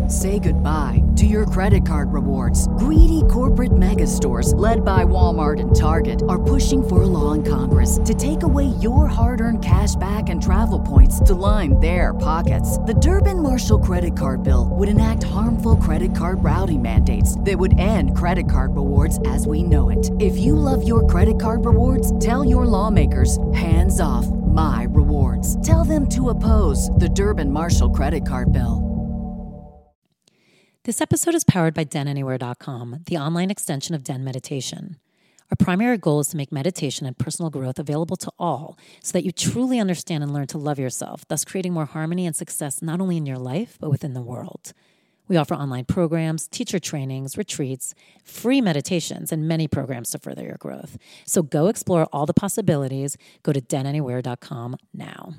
Say goodbye to your credit card rewards. Greedy corporate mega stores, led by Walmart and Target, are pushing for a law in Congress to take away your hard-earned cash back and travel points to line their pockets. The Durbin-Marshall credit card bill would enact harmful credit card routing mandates that would end credit card rewards as we know it. If you love your credit card rewards, tell your lawmakers, hands off my rewards. Tell them to oppose the Durbin-Marshall credit card bill. This episode is powered by DenAnywhere.com, the online extension of Den Meditation. Our primary goal is to make meditation and personal growth available to all so that you truly understand and learn to love yourself, thus creating more harmony and success not only in your life, but within the world. We offer online programs, teacher trainings, retreats, free meditations, and many programs to further your growth. So go explore all the possibilities. Go to DenAnywhere.com now.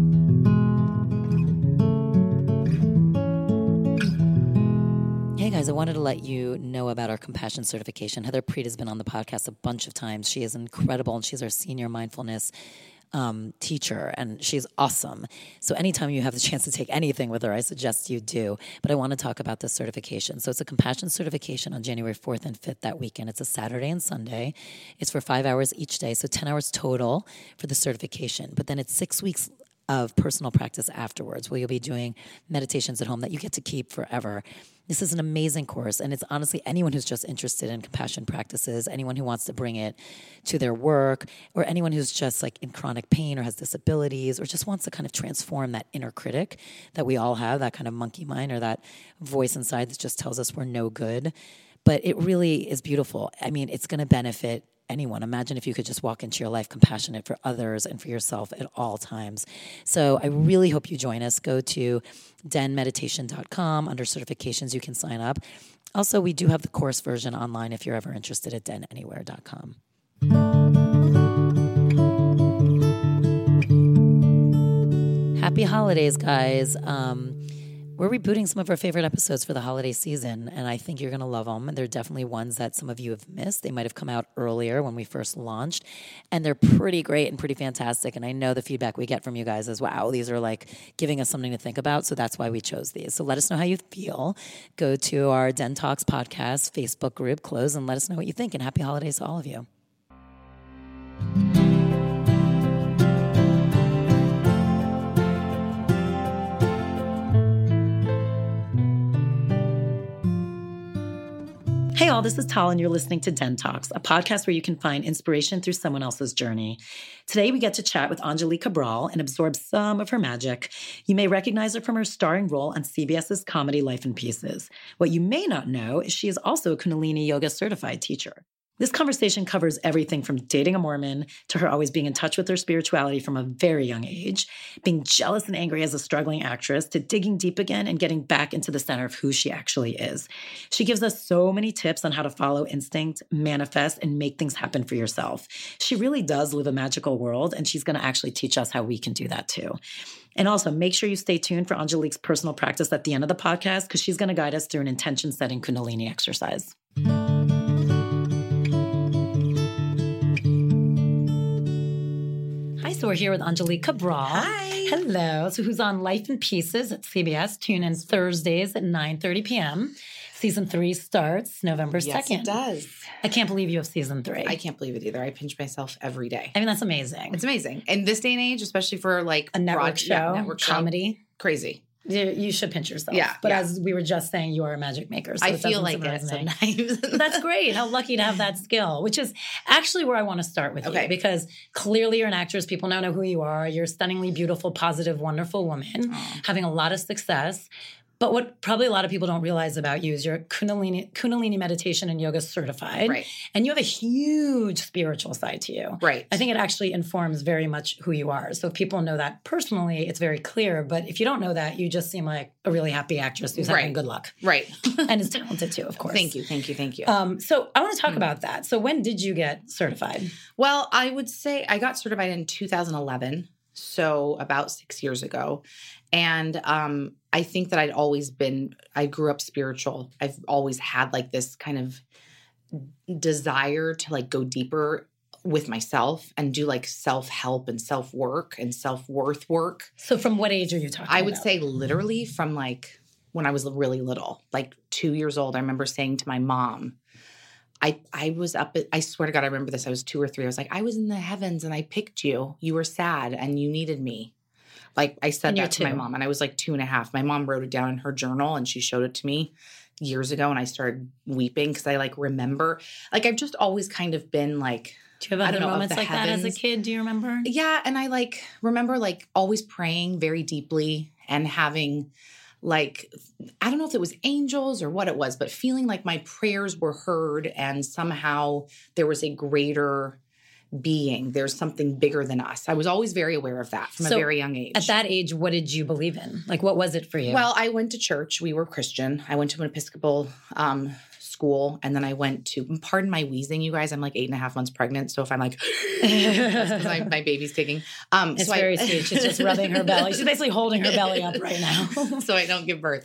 Hey guys, I wanted to let you know about our compassion certification. Heather Preet has been on the podcast a bunch of times. She is incredible, and she's our senior mindfulness teacher, and she's awesome. So anytime you have the chance to take anything with her, I suggest you do. But I want to talk about this certification. So it's a compassion certification on January 4th and 5th that weekend. It's a Saturday and Sunday. It's for 5 hours each day, so 10 hours total for the certification. But then it's 6 weeks of personal practice afterwards, where you'll be doing meditations at home that you get to keep forever. This is an amazing course, and it's honestly anyone who's just interested in compassion practices, anyone who wants to bring it to their work, or anyone who's just like in chronic pain or has disabilities or just wants to kind of transform that inner critic that we all have, that kind of monkey mind or that voice inside that just tells us we're no good. But it really is beautiful. I mean, it's going to benefit anyone. Imagine if you could just walk into your life compassionate for others and for yourself at all times. So I really hope you join us. Go to denmeditation.com. Under certifications, you can sign up. Also, we do have the course version online if you're ever interested at denanywhere.com. Happy holidays, guys. We're rebooting some of our favorite episodes for the holiday season, and I think you're going to love them. And they're definitely ones that some of you have missed. They might have come out earlier when we first launched, and they're pretty great and pretty fantastic. And I know the feedback we get from you guys is, wow, these are like giving us something to think about. So that's why we chose these. So let us know how you feel. Go to our Den Talks podcast Facebook group, close, and let us know what you think. And happy holidays to all of you. Hey all, this is Tal, and you're listening to Den Talks, a podcast where you can find inspiration through someone else's journey. Today we get to chat with Angelique Cabral and absorb some of her magic. You may recognize her from her starring role on CBS's comedy Life in Pieces. What you may not know is she is also a Kundalini Yoga certified teacher. This conversation covers everything from dating a Mormon to her always being in touch with her spirituality from a very young age, being jealous and angry as a struggling actress, to digging deep again and getting back into the center of who she actually is. She gives us so many tips on how to follow instinct, manifest, and make things happen for yourself. She really does live a magical world, and she's going to actually teach us how we can do that too. And also, make sure you stay tuned for Angelique's personal practice at the end of the podcast, because she's going to guide us through an intention-setting Kundalini exercise. So we're here with Angelique Cabral. Hi. Hello. So who's on Life in Pieces at CBS. Tune in Thursdays at 9:30 p.m. Season 3 starts November 2nd. Yes, it does. I can't believe you have Season 3. I can't believe it either. I pinch myself every day. I mean, that's amazing. It's amazing. In this day and age, especially for like a network show, network comedy. Show, crazy. You should pinch yourself. Yeah. But as we were just saying, you are a magic maker. So I feel like it sometimes. That's great. How lucky to have that skill, which is actually where I want to start with you. Because clearly you're an actress. People now know who you are. You're a stunningly beautiful, positive, wonderful woman, having a lot of success. But what probably a lot of people don't realize about you is you're Kundalini meditation and yoga certified. Right. And you have a huge spiritual side to you. Right. I think it actually informs very much who you are. So if people know that personally, it's very clear. But if you don't know that, you just seem like a really happy actress who's having good luck. Right. And is talented too, of course. Thank you. So I want to talk about that. So when did you get certified? Well, I would say I got certified in 2011. So about 6 years ago. And I think that I grew up spiritual. I've always had like this kind of desire to like go deeper with myself and do like self-help and self-work and self-worth work. So from what age are you talking about? I would say literally from like when I was really little, like 2 years old. I remember saying to my mom, I was up at, I swear to God, I remember this. I was 2 or 3. I was like, I was in the heavens and I picked you. You were sad and you needed me. Like I said that to my mom, and I was like 2.5. My mom wrote it down in her journal and she showed it to me years ago, and I started weeping because I like remember, like I've just always kind of been like, do you have other moments like that as a kid? Do you remember? Yeah. And I like remember like always praying very deeply and having like, I don't know if it was angels or what it was, but feeling like my prayers were heard and somehow there was a greater being. There's something bigger than us. I was always very aware of that from a very young age. At that age, what did you believe in? Like, what was it for you? Well, I went to church. We were Christian. I went to an Episcopal school, and then I went to, pardon my wheezing, you guys, I'm like 8.5 months pregnant. So if I'm like, that's because my baby's kicking. It's so very sweet. She's just rubbing her belly. She's basically holding her belly up right now. So I don't give birth.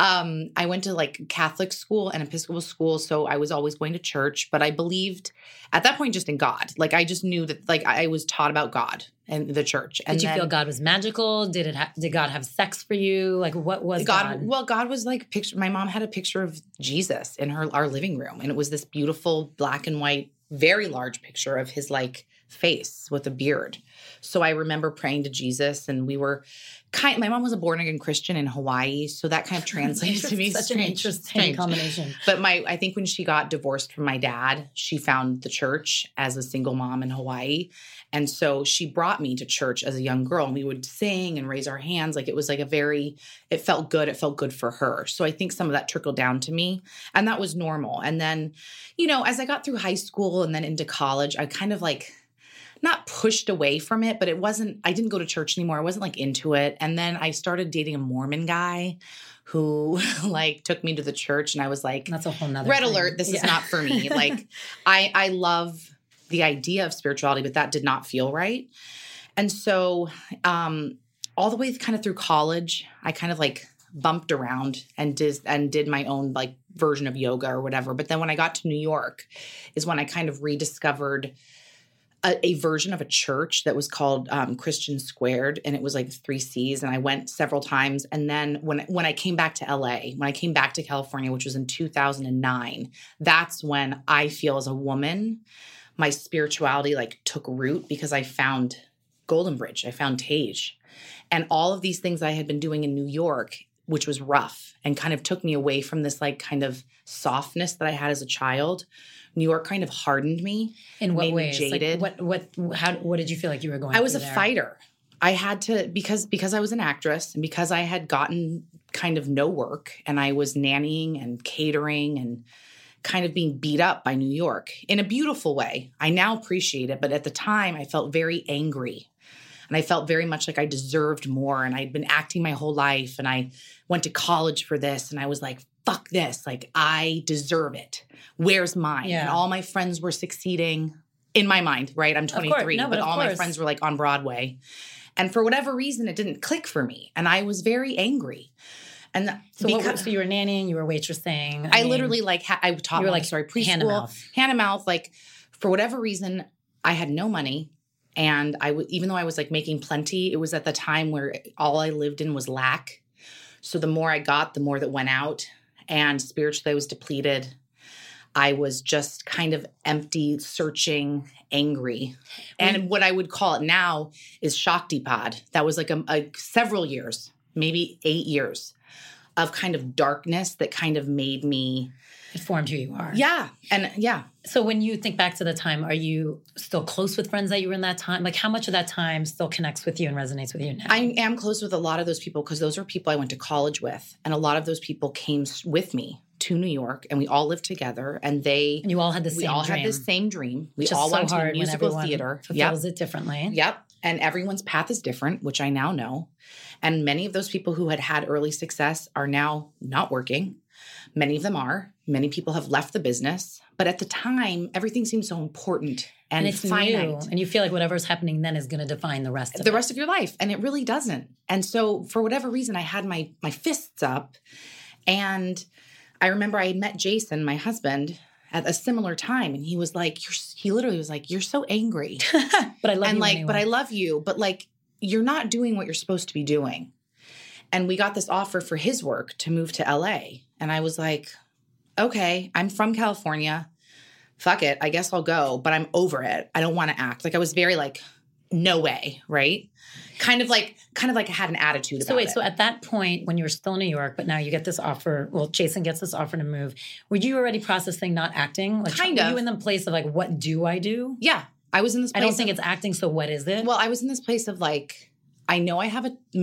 I went to like Catholic school and Episcopal school. So I was always going to church, but I believed at that point just in God. Like I just knew that like I was taught about God and the church. And did you feel God was magical? Did God have sex for you? Like what was God? Well, God was like picture. My mom had a picture of Jesus in our living room, and it was this beautiful black and white, very large picture of his like face with a beard. So I remember praying to Jesus, and we were my mom was a born again Christian in Hawaii, so that kind of translates to me. Such an interesting combination. But I think when she got divorced from my dad, she found the church as a single mom in Hawaii. And so she brought me to church as a young girl, and we would sing and raise our hands. Like it was like it felt good. It felt good for her. So I think some of that trickled down to me, and that was normal. And then, as I got through high school and then into college, I kind of like, not pushed away from it, but I didn't go to church anymore. I wasn't like into it. And then I started dating a Mormon guy who like took me to the church, and I was like, that's a whole nother red thing. Alert. This is not for me. Like I love the idea of spirituality, but that did not feel right. And so all the way kind of through college, I kind of like bumped around and did my own like version of yoga or whatever. But then when I got to New York is when I kind of rediscovered a version of a church that was called Christian Squared, and it was like 3 C's, and I went several times. And then when I came back to LA, when I came back to California, which was in 2009, that's when I feel as a woman, my spirituality like took root, because I found Golden Bridge, I found Tage, and all of these things I had been doing in New York, which was rough and kind of took me away from this like kind of softness that I had as a child. New York kind of hardened me. In what ways? Jaded. Like what did you feel like you were going I was a there? fighter. I had to, because I was an actress, and because I had gotten kind of no work, and I was nannying and catering and kind of being beat up by New York in a beautiful way. I now appreciate it, but at the time I felt very angry. And I felt very much like I deserved more. And I'd been acting my whole life, and I went to college for this, and I was like, fuck this. Like, I deserve it. Where's mine? Yeah. And all my friends were succeeding in my mind, right? I'm 23, but all my friends were like on Broadway. And for whatever reason, it didn't click for me. And I was very angry. And so you were nannying, you were waitressing. I literally like, I taught Montessori preschool. Hand to mouth. Like, for whatever reason, I had no money. And even though I was like making plenty, it was at the time where all I lived in was lack. So the more I got, the more that went out. And spiritually, I was depleted. I was just kind of empty, searching, angry. And what I would call it now is Shaktipad. That was like a several years, maybe 8 years of kind of darkness that kind of made me... It formed who you are. Yeah. And yeah. So when you think back to the time, are you still close with friends that you were in that time? Like, how much of that time still connects with you and resonates with you now? I am close with a lot of those people, because those are people I went to college with. And a lot of those people came with me to New York, and we all lived together, and you all had the same dream. We all had the same dream. We all went to musical theater. Fulfills it differently. Yep. And everyone's path is different, which I now know. And many of those people who had early success are now not working. Many of them are. Many people have left the business. But at the time, everything seemed so important and it's finite. New, and you feel like whatever's happening then is going to define the rest of the rest of your life. And it really doesn't. And so for whatever reason, I had my fists up. And I remember I had met Jason, my husband, at a similar time. And he was like, he literally was like, you're so angry. But I love you like, anyway. But I love you. But like, you're not doing what you're supposed to be doing. And we got this offer for his work to move to LA. And I was like, okay, I'm from California. Fuck it. I guess I'll go, but I'm over it. I don't want to act. Like I was very like, no way, right? Kind of like I had an attitude about it. So at that point, when you were still in New York, but now you get this offer, well, Jason gets this offer to move, were you already processing not acting? Like, kind of. Were you in the place of like, what do I do? Yeah. I was in this place. I don't think it's acting, so what is it? Well, I was in this place of like, I know I have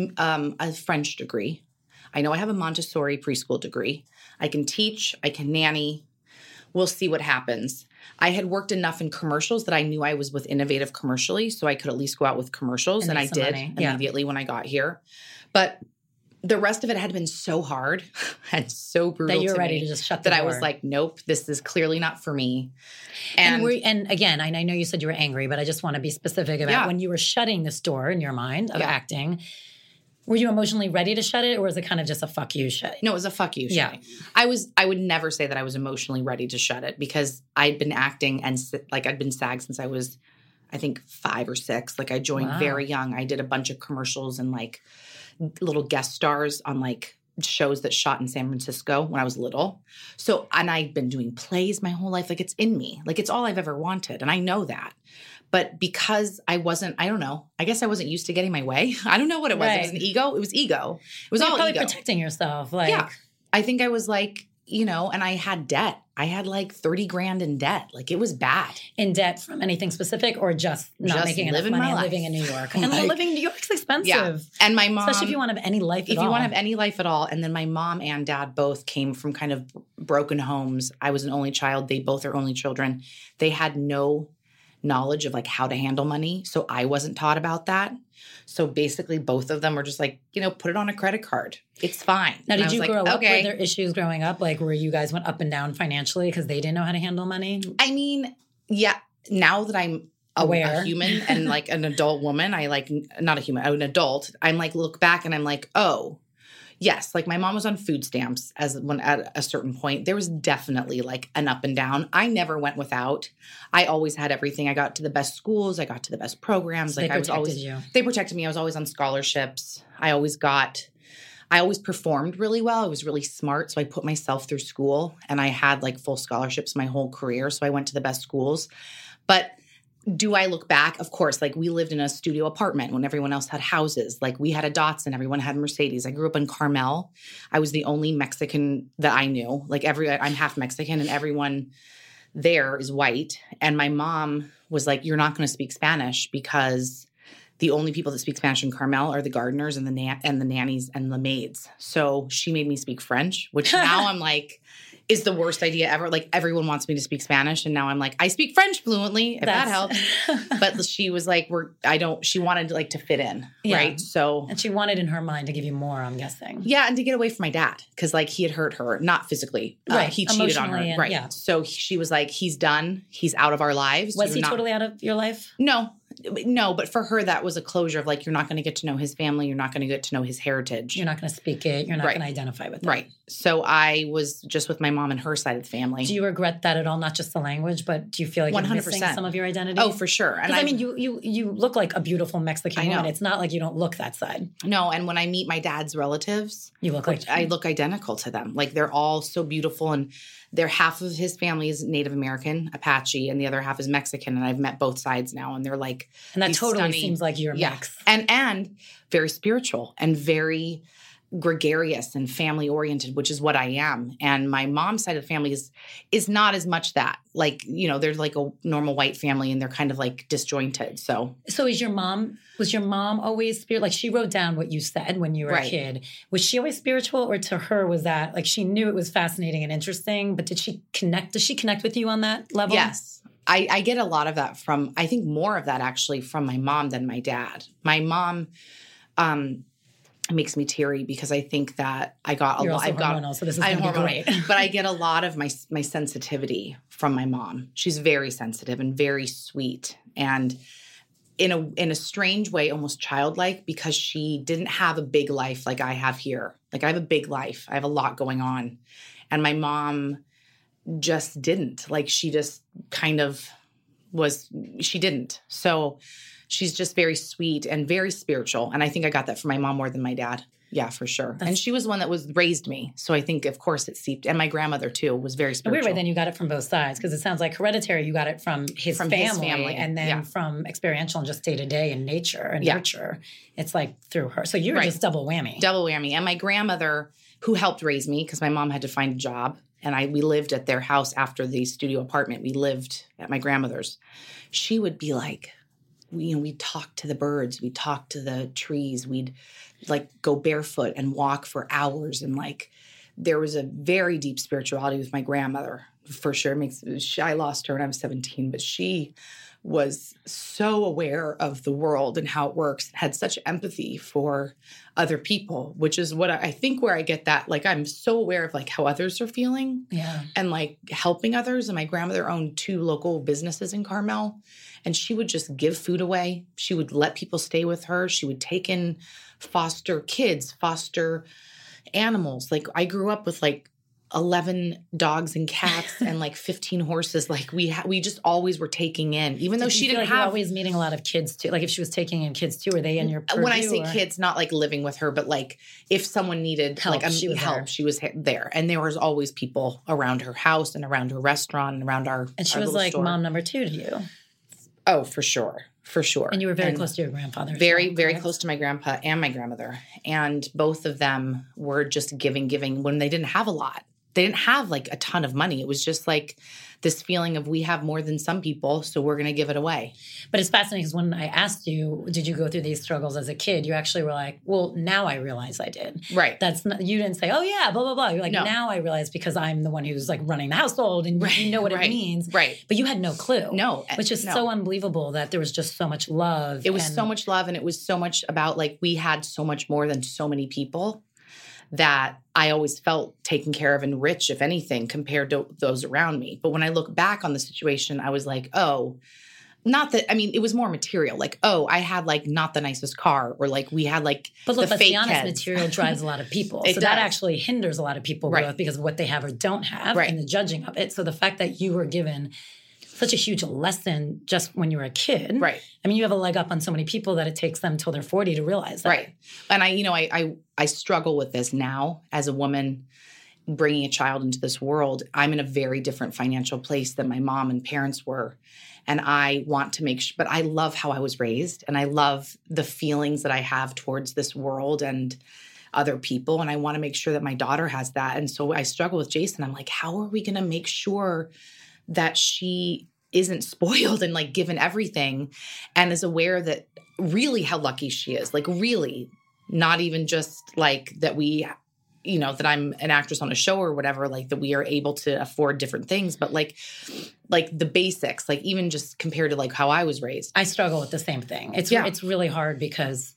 a French degree. I know I have a Montessori preschool degree. I can teach. I can nanny. We'll see what happens. I had worked enough in commercials that I knew I was with Innovative commercially, so I could at least go out with commercials, and I did immediately when I got here. But the rest of it had been so hard and so brutal that you're to ready me to just shut the that door. I was like, nope, this is clearly not for me. And again, I know you said you were angry, but I just want to be specific about when you were shutting this door in your mind of acting. Were you emotionally ready to shut it, or was it kind of just a fuck you shut? No, it was a fuck you shut. I would never say that I was emotionally ready to shut it because I'd been acting and like I'd been SAG since I was, I think 5 or 6. Like I joined very young. I did a bunch of commercials and like little guest stars on like shows that shot in San Francisco when I was little. So, and I'd been doing plays my whole life. Like it's in me. Like it's all I've ever wanted. And I know that. But because I don't know, I guess I wasn't used to getting my way. I don't know what it was. It was an ego. It was ego. It was all probably ego. Protecting yourself. Like, yeah. I think I was like, and I had debt. I had like 30 grand in debt. Like it was bad. In debt from anything specific or just not making enough money and living in New York? And like, living in New York's expensive. Yeah. And my mom. Especially if you want to have any life at all. If you want to have any life at all. And then my mom and dad both came from kind of broken homes. I was an only child. They both are only children. They had no knowledge of like how to handle money. So I wasn't taught about that. So basically both of them were just like, put it on a credit card. It's fine. Now, did you grow up? Were there issues growing up? Like where you guys went up and down financially because they didn't know how to handle money? I mean, yeah. Now that I'm a human and like an adult woman, I like, not a human, an adult, I'm like, look back and I'm like, oh, yes, like my mom was on food stamps at a certain point. There was definitely like an up and down. I never went without. I always had everything. I got to the best schools. I got to the best programs. They protected me. I was always on scholarships. I always performed really well. I was really smart. So I put myself through school and I had like full scholarships my whole career. So I went to the best schools. But do I look back? Of course, like we lived in a studio apartment when everyone else had houses. Like we had a Datsun, everyone had Mercedes. I grew up in Carmel. I was the only Mexican that I knew. Like I'm half Mexican and everyone there is white. And my mom was like, you're not going to speak Spanish because the only people that speak Spanish in Carmel are the gardeners and the nannies and the maids. So she made me speak French, which now I'm like, is the worst idea ever. Like everyone wants me to speak Spanish. And now I'm like, I speak French fluently, if that helps. But she was like, she wanted like to fit in. Yeah. Right. So. And she wanted in her mind to give you more, I'm guessing. Yeah. And to get away from my dad. Cause like he had hurt her, not physically. Right. He cheated on her. Right. Yeah. So she was like, he's done. He's out of our lives. Was he totally out of your life? No, but for her, that was a closure of like, you're not going to get to know his family. You're not going to get to know his heritage. You're not going to speak it. You're not going to identify with it. Right. So I was just with my mom and her side of the family. Do you regret that at all? Not just the language, but do you feel like 100%. You're missing some of your identity? Oh, for sure. And I mean, you look like a beautiful Mexican woman. It's not like you don't look that side. No. And when I meet my dad's relatives, I look identical to them. Like they're all so beautiful and half of his family is Native American, Apache, and the other half is Mexican. And I've met both sides now, and they're like, and that totally stunning. Seems like you're a mix, and very spiritual and very gregarious and family oriented, which is what I am. And my mom's side of the family is not as much that. Like, there's like a normal white family, and they're kind of like disjointed. So was your mom always spiritual? Like she wrote down what you said when you were a kid. Was she always spiritual, or to her was that like she knew it was fascinating and interesting, but does she connect with you on that level? Yes. I get a lot of that I think more of that actually from my mom than my dad. My mom, it makes me teary because I think that I got You're also hormonal, so this is going to be great. But I get a lot of my sensitivity from my mom. She's very sensitive and very sweet, and in a strange way, almost childlike, because she didn't have a big life like I have here. Like I have a big life. I have a lot going on, and my mom just didn't. Like she just kind of she didn't. So she's just very sweet and very spiritual. And I think I got that from my mom more than my dad. Yeah, for sure. And she was one that raised me. So I think, of course, it seeped. And my grandmother, too, was very spiritual. Weird way, then you got it from both sides, because it sounds like hereditary, you got it from his family. And then from experiential and just day-to-day and nature and nurture. It's like through her. So you were just double whammy. Double whammy. And my grandmother, who helped raise me, because my mom had to find a job, and we lived at their house after the studio apartment. We lived at my grandmother's. She would be like, we'd talk to the birds. We'd talk to the trees. We'd like go barefoot and walk for hours. And like, there was a very deep spirituality with my grandmother, for sure. I lost her when I was 17, but she was so aware of the world and how it works, had such empathy for other people, which is what I think where I get that. Like, I'm so aware of like how others are feeling and like helping others. And my grandmother owned 2 local businesses in Carmel, and she would just give food away. She would let people stay with her. She would take in foster kids, foster animals. Like, I grew up with like 11 dogs and cats and like 15 horses. Like we just always were taking in, even though she didn't have always meeting a lot of kids too. Like if she was taking in kids too, were they in your purview? When I say kids, not like living with her, but like if someone needed help, she was there. And there was always people around her house and around her restaurant and around our And she was like store. Mom number 2 to you. Oh, for sure. For sure. And you were very close to your grandfather. Very, very close to my grandpa and my grandmother. And both of them were just giving when they didn't have a lot. They didn't have like a ton of money. It was just like this feeling of we have more than some people, so we're going to give it away. But it's fascinating because when I asked you, did you go through these struggles as a kid? You actually were like, well, now I realize I did. Right. You didn't say, oh yeah, blah, blah, blah. You're like, no. Now I realize because I'm the one who's like running the household and you know what it means. Right. But you had no clue. No. Which is so unbelievable that there was just so much love. It was so much love, and it was so much about like we had so much more than so many people that I always felt taken care of and rich, if anything, compared to those around me. But when I look back on the situation, I was like, oh, not that, I mean, it was more material. Like, oh, I had like not the nicest car, or like we had like but look, the let's fake be honest, heads. Material drives a lot of people. So that actually hinders a lot of people growth because of what they have or don't have and the judging of it. So the fact that you were given such a huge lesson just when you were a kid. Right. I mean, you have a leg up on so many people that it takes them till they're 40 to realize that. Right. And I struggle with this now as a woman bringing a child into this world. I'm in a very different financial place than my mom and parents were. And I want to make sure, but I love how I was raised, and I love the feelings that I have towards this world and other people. And I want to make sure that my daughter has that. And so I struggle with Jason. I'm like, how are we going to make sure that she isn't spoiled and like given everything and is aware that really how lucky she is, like really not even just like that we, that I'm an actress on a show or whatever, like that we are able to afford different things, but like the basics, like even just compared to like how I was raised. I struggle with the same thing. It's really hard because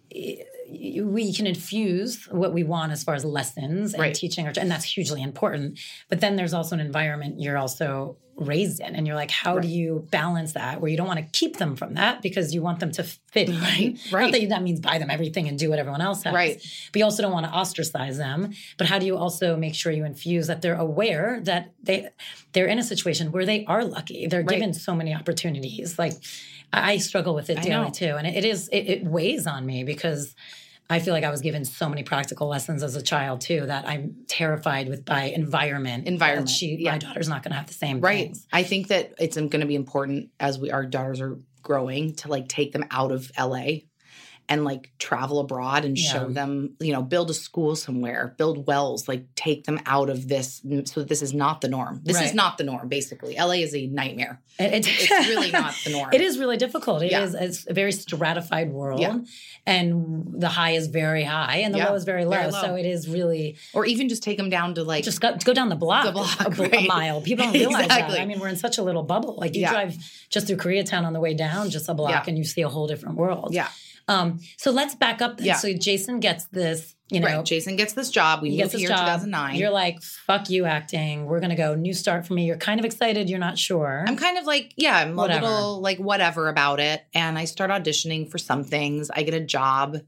we can infuse what we want as far as lessons and teaching, and that's hugely important. But then there's also an environment you're also raised in, and you're like, how do you balance that where you don't want to keep them from that because you want them to fit in? Right. Not that means buy them everything and do what everyone else has. Right. But you also don't want to ostracize them. But how do you also make sure you infuse that they're aware that they're in a situation where they are lucky. They're given so many opportunities. Like I struggle with it daily too. And it weighs on me because I feel like I was given so many practical lessons as a child too that I'm terrified by environment. My daughter's not going to have the same things. I think that it's going to be important as our daughters are growing to like take them out of LA and like travel abroad and show them, build a school somewhere, build wells, like take them out of this so that this is not the norm. This is not the norm, basically. LA is a nightmare. It's really not the norm. It is really difficult. It's a very stratified world. Yeah. And the high is very high and the low is very low. So it is really... Or even just take them down to like... Just go down the block a mile. People don't realize that. I mean, we're in such a little bubble. Like you drive just through Koreatown on the way down, just a block, and you see a whole different world. Yeah. So let's back up then. Yeah. So Jason gets this, Jason gets this job. We moved here in 2009. You're like, fuck you acting. We're going to go new start for me. You're kind of excited. You're not sure. I'm kind of like, I'm a little like whatever about it. And I start auditioning for some things. I get a job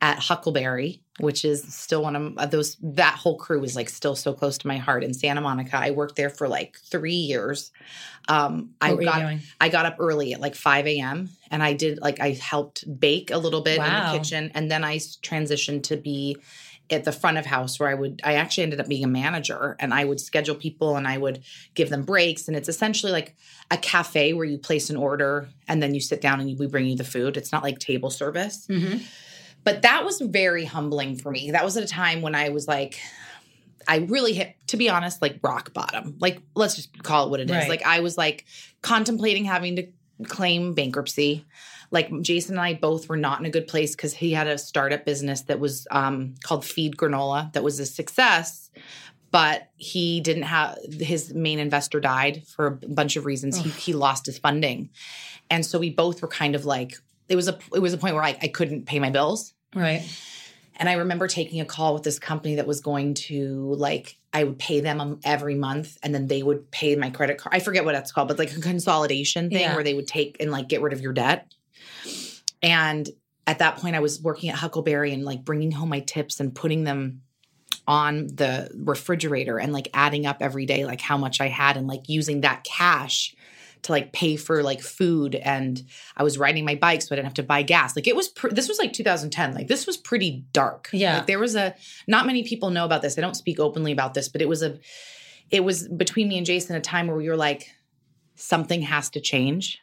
at Huckleberry, which is still one of those, that whole crew is like still so close to my heart in Santa Monica. I worked there for like 3 years. I got up early at like 5 a.m. and I helped bake a little bit in the kitchen. And then I transitioned to be at the front of house where I actually ended up being a manager, and I would schedule people and I would give them breaks. And it's essentially like a cafe where you place an order and then you sit down and we bring you the food. It's not like table service. Mm-hmm. But that was very humbling for me. That was at a time when I was like, I really hit, to be honest, like rock bottom. Like, let's just call it what it is. Like, I was like contemplating having to claim bankruptcy. Like, Jason and I both were not in a good place because he had a startup business that was called Feed Granola that was a success, but he didn't have, his main investor died for a bunch of reasons. He lost his funding. And so we both were kind of like, it was a point where I couldn't pay my bills. Right. And I remember taking a call with this company that was going to, like, I would pay them every month and then they would pay my credit card. I forget what that's called, but like a consolidation thing where they would take and like get rid of your debt. And at that point I was working at Huckleberry and like bringing home my tips and putting them on the refrigerator and like adding up every day, like how much I had, and like using that cash to like pay for like food. And I was riding my bike so I didn't have to buy gas. Like, it was, this was like 2010. Like, this was pretty dark. Yeah. Like, there was not many people know about this. I don't speak openly about this, but it was between me and Jason a time where we were like, something has to change.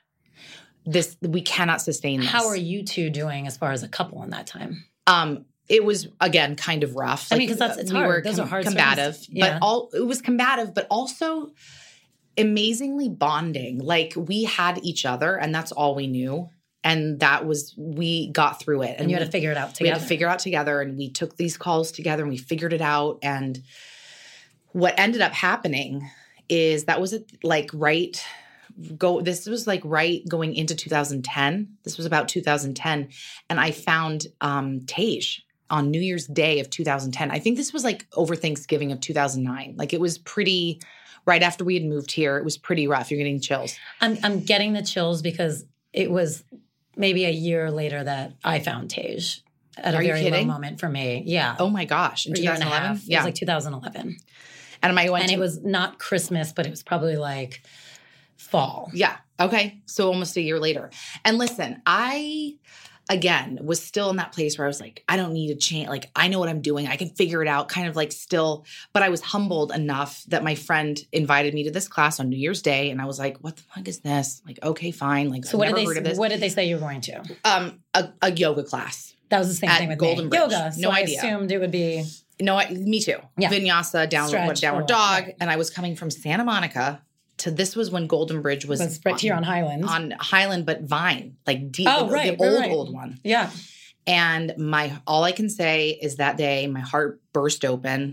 We cannot sustain this. How are you two doing as far as a couple in that time? It was, again, kind of rough. I mean, because it's hard. Those are hard. Combative. Yeah. But it was combative, but also amazingly bonding. Like, we had each other and that's all we knew. And we got through it. And you had to figure it out together. We had to figure it out together, and we took these calls together and we figured it out. And what ended up happening is this was like right going into 2010. This was about 2010. And I found Tage on New Year's Day of 2010. I think this was like over Thanksgiving of 2009. Like, it was pretty right after we had moved here. It was pretty rough. You're getting chills. I'm getting the chills because it was maybe a year later that I found Tage at a very low moment for me. Yeah. Oh my gosh. In 2011? Yeah. It was like 2011. And it was not Christmas, but it was probably like fall. Yeah. Okay. So almost a year later. And listen, I, again, was still in that place where I was like, I don't need to change. Like, I know what I'm doing. I can figure it out, kind of like still. But I was humbled enough that my friend invited me to this class on New Year's Day. And I was like, what the fuck is this? Like, okay, fine. Like, so what did they say you were going to? A yoga class. That was the same thing with Golden Bridge. Yoga. So no I idea. Assumed it would be. No, me too. Yeah. Vinyasa, downward dog. Right. And I was coming from Santa Monica this was when Golden Bridge was right here on Highland. On Highland, but Vine, like deep, old one. Yeah. And all I can say is that day, my heart burst open.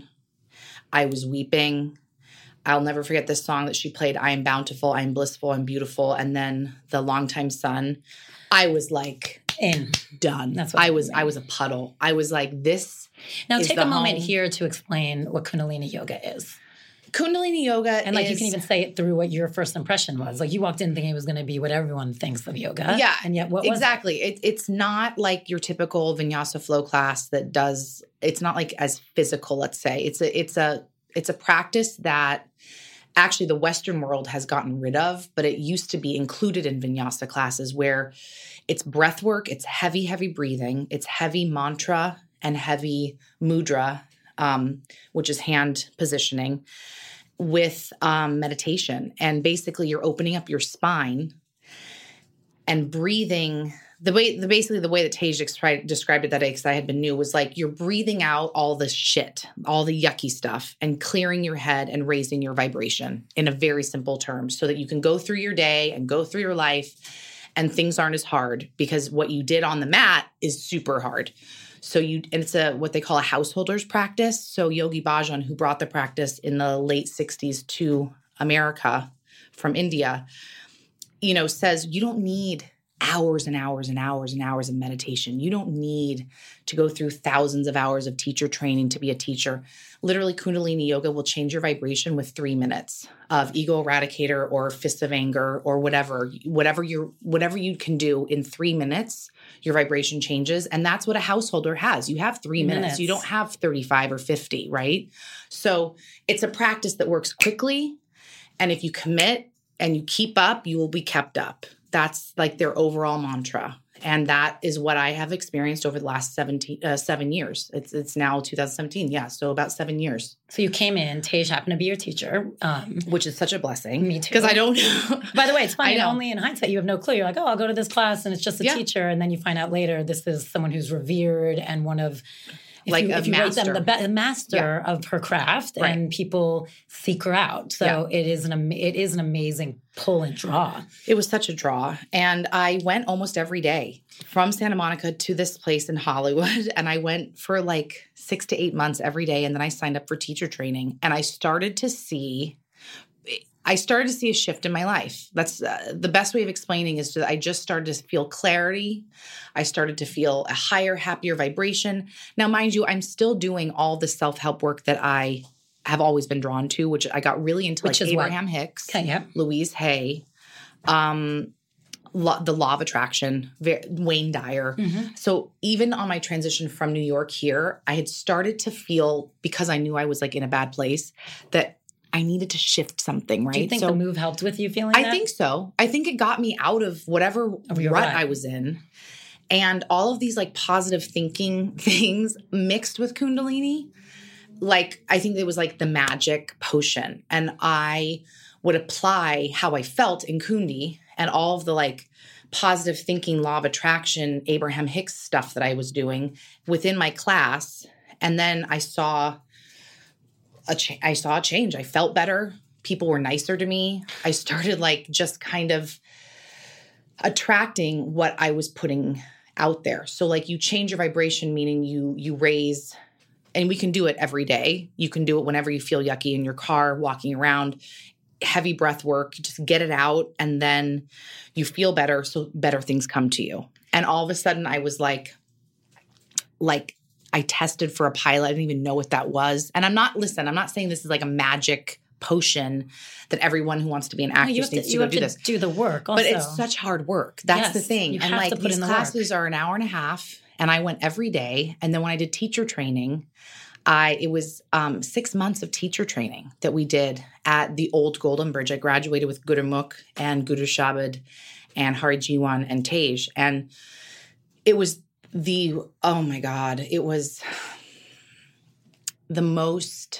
I was weeping. I'll never forget this song that she played, I am bountiful, I am blissful, I'm beautiful. And then the longtime son, I was like, done. That's what I was a puddle. I was like, this. Now take a moment here to explain what Kundalini Yoga is. Kundalini Yoga and like you can even say it through what your first impression was. Like, you walked in thinking it was going to be what everyone thinks of yoga. Yeah. And yet what was exactly. It's not like your typical vinyasa flow class it's not like as physical, let's say. It's a practice that actually the Western world has gotten rid of, but it used to be included in vinyasa classes where it's breath work, it's heavy, heavy breathing, it's heavy mantra and heavy mudra, which is hand positioning, with meditation. And basically you're opening up your spine and breathing. The way that Tage described it that day, because I had been new, was like you're breathing out all the shit, all the yucky stuff, and clearing your head and raising your vibration in a very simple terms so that you can go through your day and go through your life and things aren't as hard, because what you did on the mat is super hard. So it's what they call a householder's practice. So Yogi Bhajan, who brought the practice in the late 60s to America from India, says you don't need hours and hours and hours and hours of meditation. You don't need to go through thousands of hours of teacher training to be a teacher. Literally, Kundalini yoga will change your vibration with 3 minutes of ego eradicator or fist of anger or whatever you can do in 3 minutes. Your vibration changes. And that's what a householder has. You have 3 minutes. You don't have 35 or 50, right? So it's a practice that works quickly. And if you commit and you keep up, you will be kept up. That's like their overall mantra. And that is what I have experienced over the last 7 years. It's now 2017. Yeah. So about 7 years. So you came in, Tej happened to be your teacher. Which is such a blessing. Me too. Because I don't know. By the way, it's funny. Only in hindsight, you have no clue. You're like, oh, I'll go to this class and it's just a teacher. And then you find out later, this is someone who's revered and one of... If you rate them the master of her craft, and people seek her out. So it is an amazing pull and draw. It was such a draw. And I went almost every day from Santa Monica to this place in Hollywood. And I went for like 6 to 8 months every day. And then I signed up for teacher training. And I started to see a shift in my life. That's the best way of explaining is I just started to feel clarity. I started to feel a higher, happier vibration. Now, mind you, I'm still doing all the self-help work that I have always been drawn to, which I got really into, like Abraham Hicks, Louise Hay, the Law of Attraction, Wayne Dyer. Mm-hmm. So even on my transition from New York here, I had started to feel, because I knew I was like in a bad place, that I needed to shift something, right? Do you think the move helped with you feeling that? I think so. I think it got me out of whatever rut I was in. And all of these like positive thinking things mixed with Kundalini, like I think it was like the magic potion. And I would apply how I felt in Kundi and all of the like positive thinking, law of attraction, Abraham Hicks stuff that I was doing within my class. And then I saw a change. I felt better. People were nicer to me. I started like just kind of attracting what I was putting out there. So like you change your vibration, meaning you raise, and we can do it every day. You can do it whenever you feel yucky in your car, walking around, heavy breath work, just get it out. And then you feel better. So better things come to you. And all of a sudden I was like I tested for a pilot. I didn't even know what that was. And I'm not saying this is like a magic potion that everyone who wants to be an actress needs to go do this. Do the work also. But it's such hard work. That's the thing. And like these classes are an hour and a half and I went every day. And then when I did teacher training, it was 6 months of teacher training that we did at the old Golden Bridge. I graduated with Gurumukh and Guru Shabad and Hari Jiwan and Tej. And it was oh my God, it was the most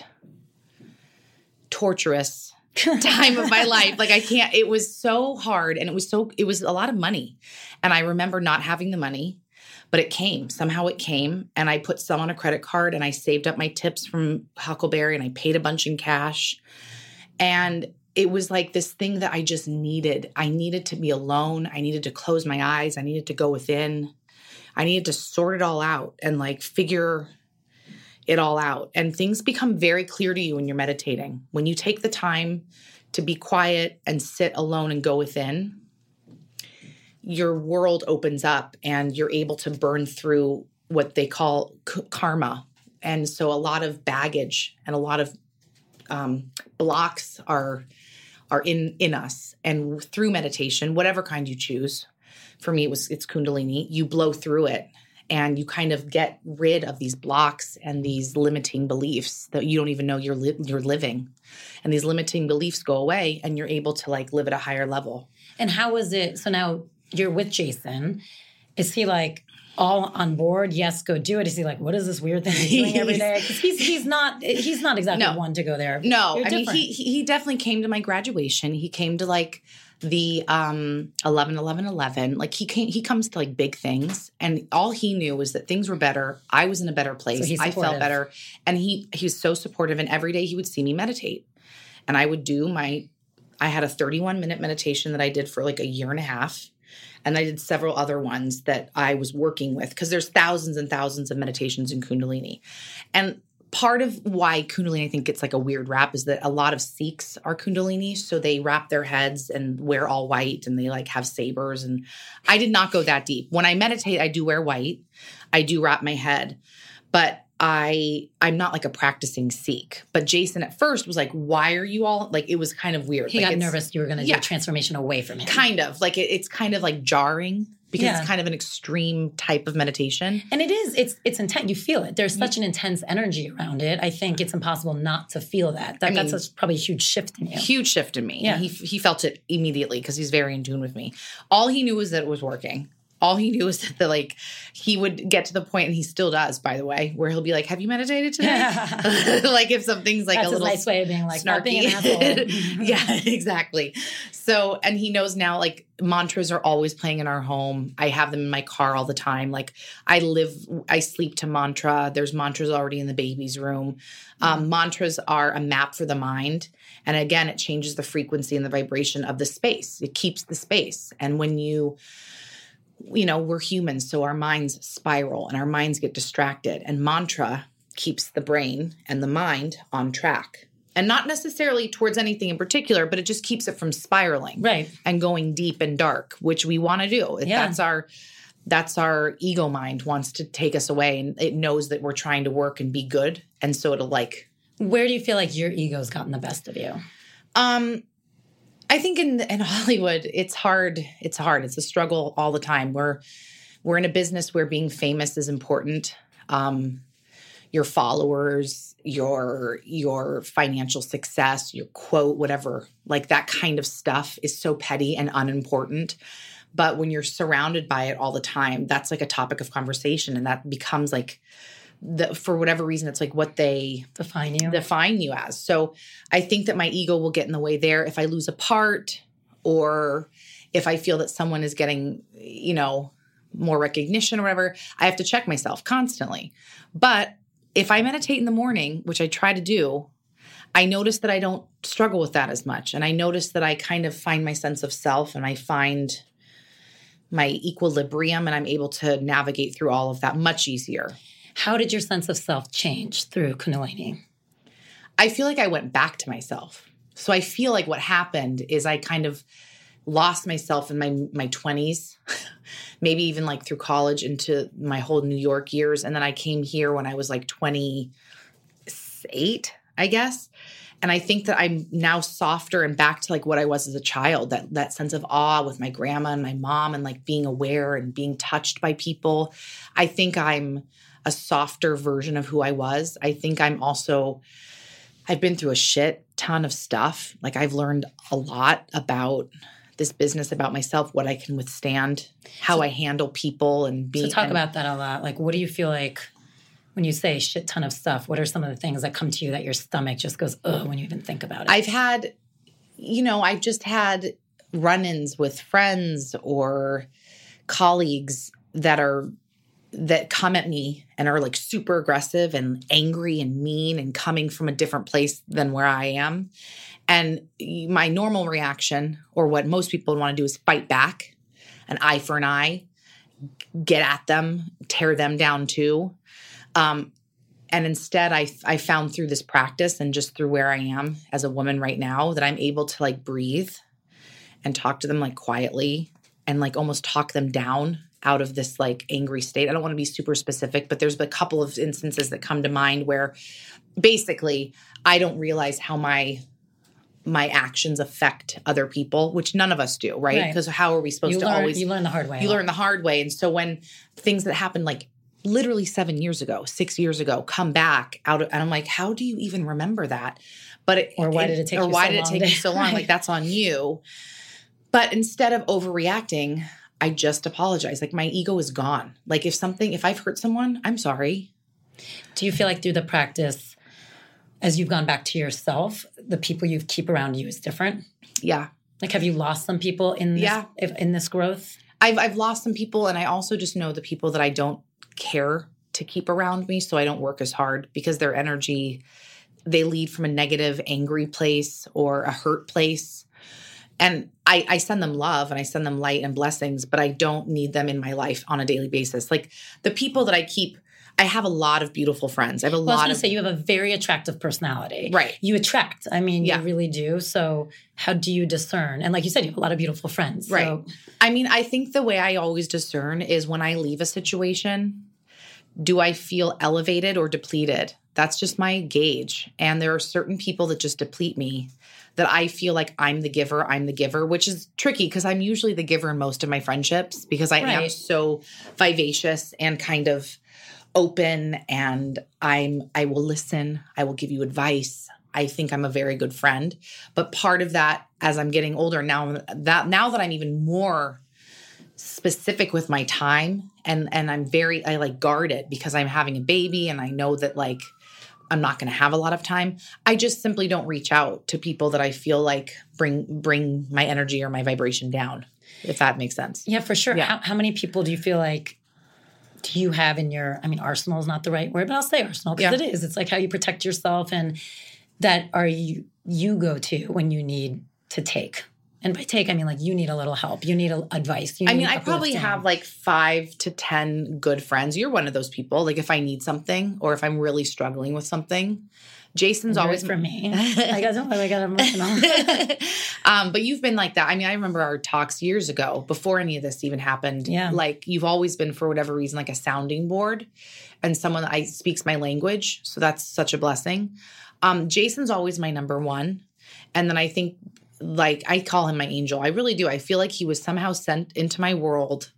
torturous time of my life. Like it was so hard and it was a lot of money. And I remember not having the money, but it came. Somehow it came. And I put some on a credit card and I saved up my tips from Huckleberry and I paid a bunch in cash. And it was like this thing that I just needed. I needed to be alone. I needed to close my eyes. I needed to go within. I needed to sort it all out and like figure it all out. And things become very clear to you when you're meditating. When you take the time to be quiet and sit alone and go within, your world opens up and you're able to burn through what they call karma. And so a lot of baggage and a lot of blocks are in us. And through meditation, whatever kind you choose, for me, it's Kundalini. You blow through it and you kind of get rid of these blocks and these limiting beliefs that you don't even know you're living. And these limiting beliefs go away and you're able to like live at a higher level. And how was it? So now you're with Jason. Is he like all on board? Yes, go do it. Is he like, what is this weird thing he's doing every day? Because he's not exactly one to go there. No, I mean, he definitely came to my graduation. He came to like the 11-11-11. Like he comes to like big things, and all he knew was that things were better. I was in a better place. So I felt better, and he was so supportive. And every day he would see me meditate, and I would do I had a 31-minute meditation that I did for like a year and a half. And I did several other ones that I was working with because there's thousands and thousands of meditations in Kundalini. And part of why Kundalini, I think, gets like a weird rap is that a lot of Sikhs are Kundalini. So they wrap their heads and wear all white and they like have sabers. And I did not go that deep. When I meditate, I do wear white. I do wrap my head. But I'm not like a practicing Sikh. But Jason at first was like, why are you all like, it was kind of weird. He like, got nervous you were going to do a transformation away from him. Kind of like it's kind of like jarring. Because it's kind of an extreme type of meditation. And it is. It's intense. You feel it. There's such an intense energy around it. I think it's impossible not to feel that. That's probably a huge shift in you. Huge shift in me. Yeah. He felt it immediately because he's very in tune with me. All he knew was that it was working. All he knew was that like he would get to the point, and he still does, by the way, where he'll be like, "Have you meditated today?" Like if something's like that's a little nice way of being like, snarky. not being an asshole. Yeah, exactly. So, and he knows now, like mantras are always playing in our home. I have them in my car all the time. Like I sleep to mantra. There's mantras already in the baby's room. Mantras are a map for the mind. And again, it changes the frequency and the vibration of the space. It keeps the space. And when we're humans, so our minds spiral and our minds get distracted. And mantra keeps the brain and the mind on track. And not necessarily towards anything in particular, but it just keeps it from spiraling. Right. And going deep and dark, which we want to do. Yeah. That's our ego mind wants to take us away. And it knows that we're trying to work and be good. And so it'll like... Where do you feel like your ego's gotten the best of you? I think in Hollywood, it's hard. It's hard. It's a struggle all the time. We're in a business where being famous is important. Your followers, your financial success, your quote, whatever, like that kind of stuff is so petty and unimportant. But when you're surrounded by it all the time, that's like a topic of conversation, and that becomes like for whatever reason, it's like what they define you as. So I think that my ego will get in the way there if I lose a part, or if I feel that someone is getting, more recognition or whatever. I have to check myself constantly. But if I meditate in the morning, which I try to do, I notice that I don't struggle with that as much. And I notice that I kind of find my sense of self, and I find my equilibrium, and I'm able to navigate through all of that much easier. How did your sense of self change through Kundalini? I feel like I went back to myself. So I feel like what happened is I kind of lost myself in my 20s, maybe even like through college into my whole New York years. And then I came here when I was like 28, I guess. And I think that I'm now softer and back to like what I was as a child, that sense of awe with my grandma and my mom, and like being aware and being touched by people. I think I'm a softer version of who I was. I think I've been through a shit ton of stuff. Like I've learned a lot about this business, about myself, what I can withstand, how I handle people, and being. So talk about that a lot. Like, what do you feel like when you say shit ton of stuff? What are some of the things that come to you that your stomach just goes, ugh, when you even think about it? I've just had run-ins with friends or colleagues that come at me and are like super aggressive and angry and mean and coming from a different place than where I am. And my normal reaction, or what most people want to do, is fight back, an eye for an eye, get at them, tear them down too. And instead I found through this practice and just through where I am as a woman right now that I'm able to like breathe and talk to them like quietly and like almost talk them down out of this like angry state. I don't want to be super specific, but there's a couple of instances that come to mind where basically I don't realize how my actions affect other people, which none of us do, right? Because how are we supposed to always... You learn the hard way. You learn the hard way. And so when things that happened like literally 7 years ago, 6 years ago, come back out of, and I'm like, how do you even remember that? But why did it take you so long? Like that's on you. But instead of overreacting, I just apologize. Like my ego is gone. Like if I've hurt someone, I'm sorry. Do you feel like through the practice, as you've gone back to yourself, the people you keep around you is different? Yeah. Like have you lost some people in this growth? I've lost some people, and I also just know the people that I don't care to keep around me, so I don't work as hard because their energy, they lead from a negative, angry place or a hurt place. And I send them love and I send them light and blessings, but I don't need them in my life on a daily basis. Like the people that I keep I have a lot of beautiful friends. I have a Well, I was lot going of to say you have a very attractive personality. Right. You attract. I mean, Yeah. you really do. So how do you discern? And like you said, you have a lot of beautiful friends. Right. So, I mean, I think the way I always discern is when I leave a situation, do I feel elevated or depleted? That's just my gauge. And there are certain people that just deplete me that I feel like I'm the giver, which is tricky because I'm usually the giver in most of my friendships because I am Right. so vivacious and kind of open, and I will listen. I will give you advice. I think I'm a very good friend. But part of that, as I'm getting older now that I'm even more specific with my time, and I like guard it because I'm having a baby and I know that like I'm not going to have a lot of time. I just simply don't reach out to people that I feel like bring my energy or my vibration down, if that makes sense. yeah, for sure. Yeah. How many people do you feel like do you have in your, I mean, arsenal is not the right word, but I'll say arsenal because Yeah. it is. It's like how you protect yourself and that are you go to when you need to take. And by take, I mean like you need a little help. You need advice. You I need mean, I probably uplifting. have like 5 to 10 good friends. You're one of those people. Like if I need something or if I'm really struggling with something, Jason's always for me. I got emotional. But you've been like that. I mean, I remember our talks years ago before any of this even happened. Yeah. Like you've always been, for whatever reason, like a sounding board and someone that speaks my language. So that's such a blessing. Jason's always my number one. And then I think like I call him my angel. I really do. I feel like he was somehow sent into my world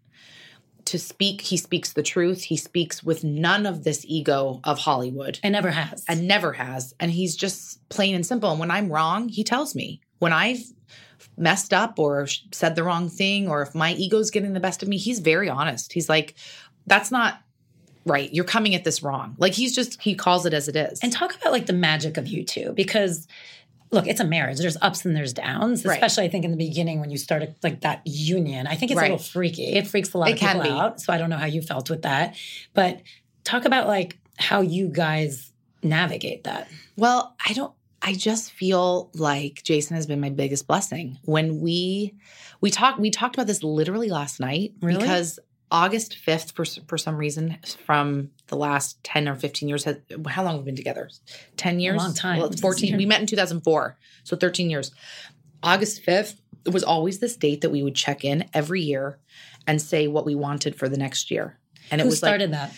to speak. He speaks the truth. He speaks with none of this ego of Hollywood. It never has. And never has. And he's just plain and simple. And when I'm wrong, he tells me. When I've messed up or said the wrong thing or if my ego's getting the best of me, he's very honest. He's like, that's not right. You're coming at this wrong. Like he calls it as it is. And talk about like the magic of you two because look, it's a marriage. There's ups and there's downs, Right. especially I think in the beginning when you started like that union. I think it's Right. a little freaky. It freaks a lot It of people can be. out. So I don't know how you felt with that. But talk about like how you guys navigate that. Well, I just feel like Jason has been my biggest blessing. When we talked about this literally last night Really? because August 5th, for some reason, from the last 10 or 15 years, how long have we been together? 10 years? long time. Well, it's 14. We met in 2004, so 13 years. August 5th was always this date that we would check in every year and say what we wanted for the next year. And it Who was started that?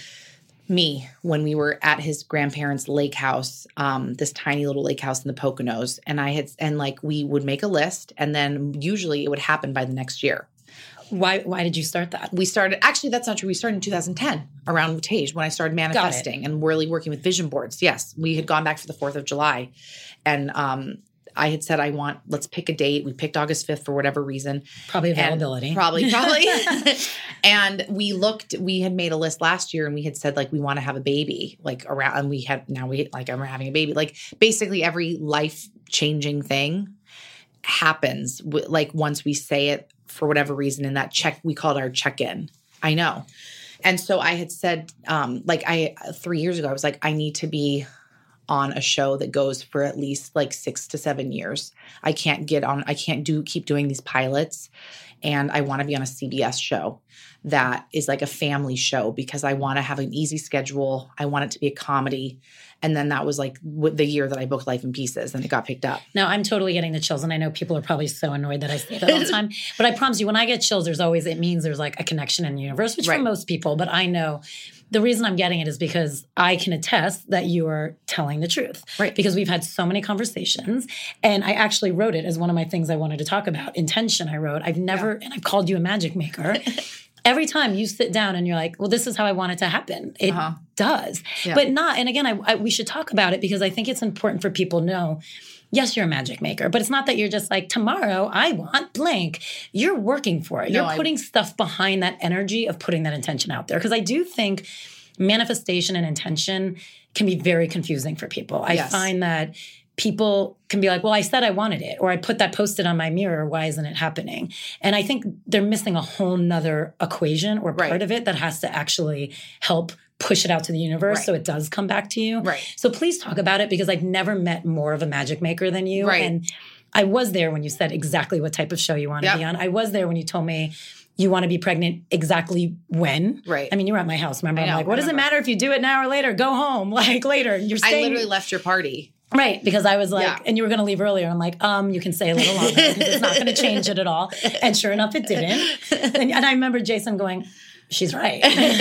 me when we were at his grandparents' lake house, this tiny little lake house in the Poconos. And we would make a list and then usually it would happen by the next year. Why did you start that? Actually, that's not true. We started in 2010 around Tage when I started manifesting and really working with vision boards. Yes. We had gone back for the 4th of July and, I had said, let's pick a date. We picked August 5th for whatever reason. Probably availability. Probably. And we had made a list last year and we had said like, we want to have a baby I'm having a baby. Like basically every life-changing thing happens like once we say it for whatever reason in that we called our check-in. I know. And so I had said, 3 years ago, I was like, I need to be on a show that goes for at least like 6 to 7 years. I can't keep doing these pilots. And I want to be on a CBS show that is like a family show because I want to have an easy schedule. I want it to be a comedy. And then that was like the year that I booked Life in Pieces and it got picked up. Now, I'm totally getting the chills, and I know people are probably so annoyed that I say that all the time. But I promise you, when I get chills, it means there's like a connection in the universe, which Right. for most people, but I know the reason I'm getting it is because I can attest that you are telling the truth. Right. Because we've had so many conversations, and I actually wrote it as one of my things I wanted to talk about. Intention, I wrote. And I've called you a magic maker. Every time you sit down and you're like, well, this is how I want it to happen. It does. Yeah. But not, and again, we should talk about it because I think it's important for people to know, yes, you're a magic maker, but it's not that you're just like, tomorrow I want blank. You're working for it. No, You're putting stuff behind that energy of putting that intention out there. Because I do think manifestation and intention can be very confusing for people. I Yes. find that people can be like, well, I said I wanted it, or I put that Post-it on my mirror. Why isn't it happening? And I think they're missing a whole nother equation or part Right. of it that has to actually help push it out to the universe Right. so it does come back to you. Right. So please talk about it because I've never met more of a magic maker than you. Right. And I was there when you said exactly what type of show you want to Yep. be on. I was there when you told me you want to be pregnant exactly when. Right. I mean, you were at my house. Remember? I know, I'm like, what does it matter if you do it now or later? Go home. Like later. You're staying. I literally left your party. Right. Because I was like, and you were going to leave earlier. I'm like, you can stay a little longer because it's not going to change it at all. And sure enough, it didn't. And I remember Jason going, she's right.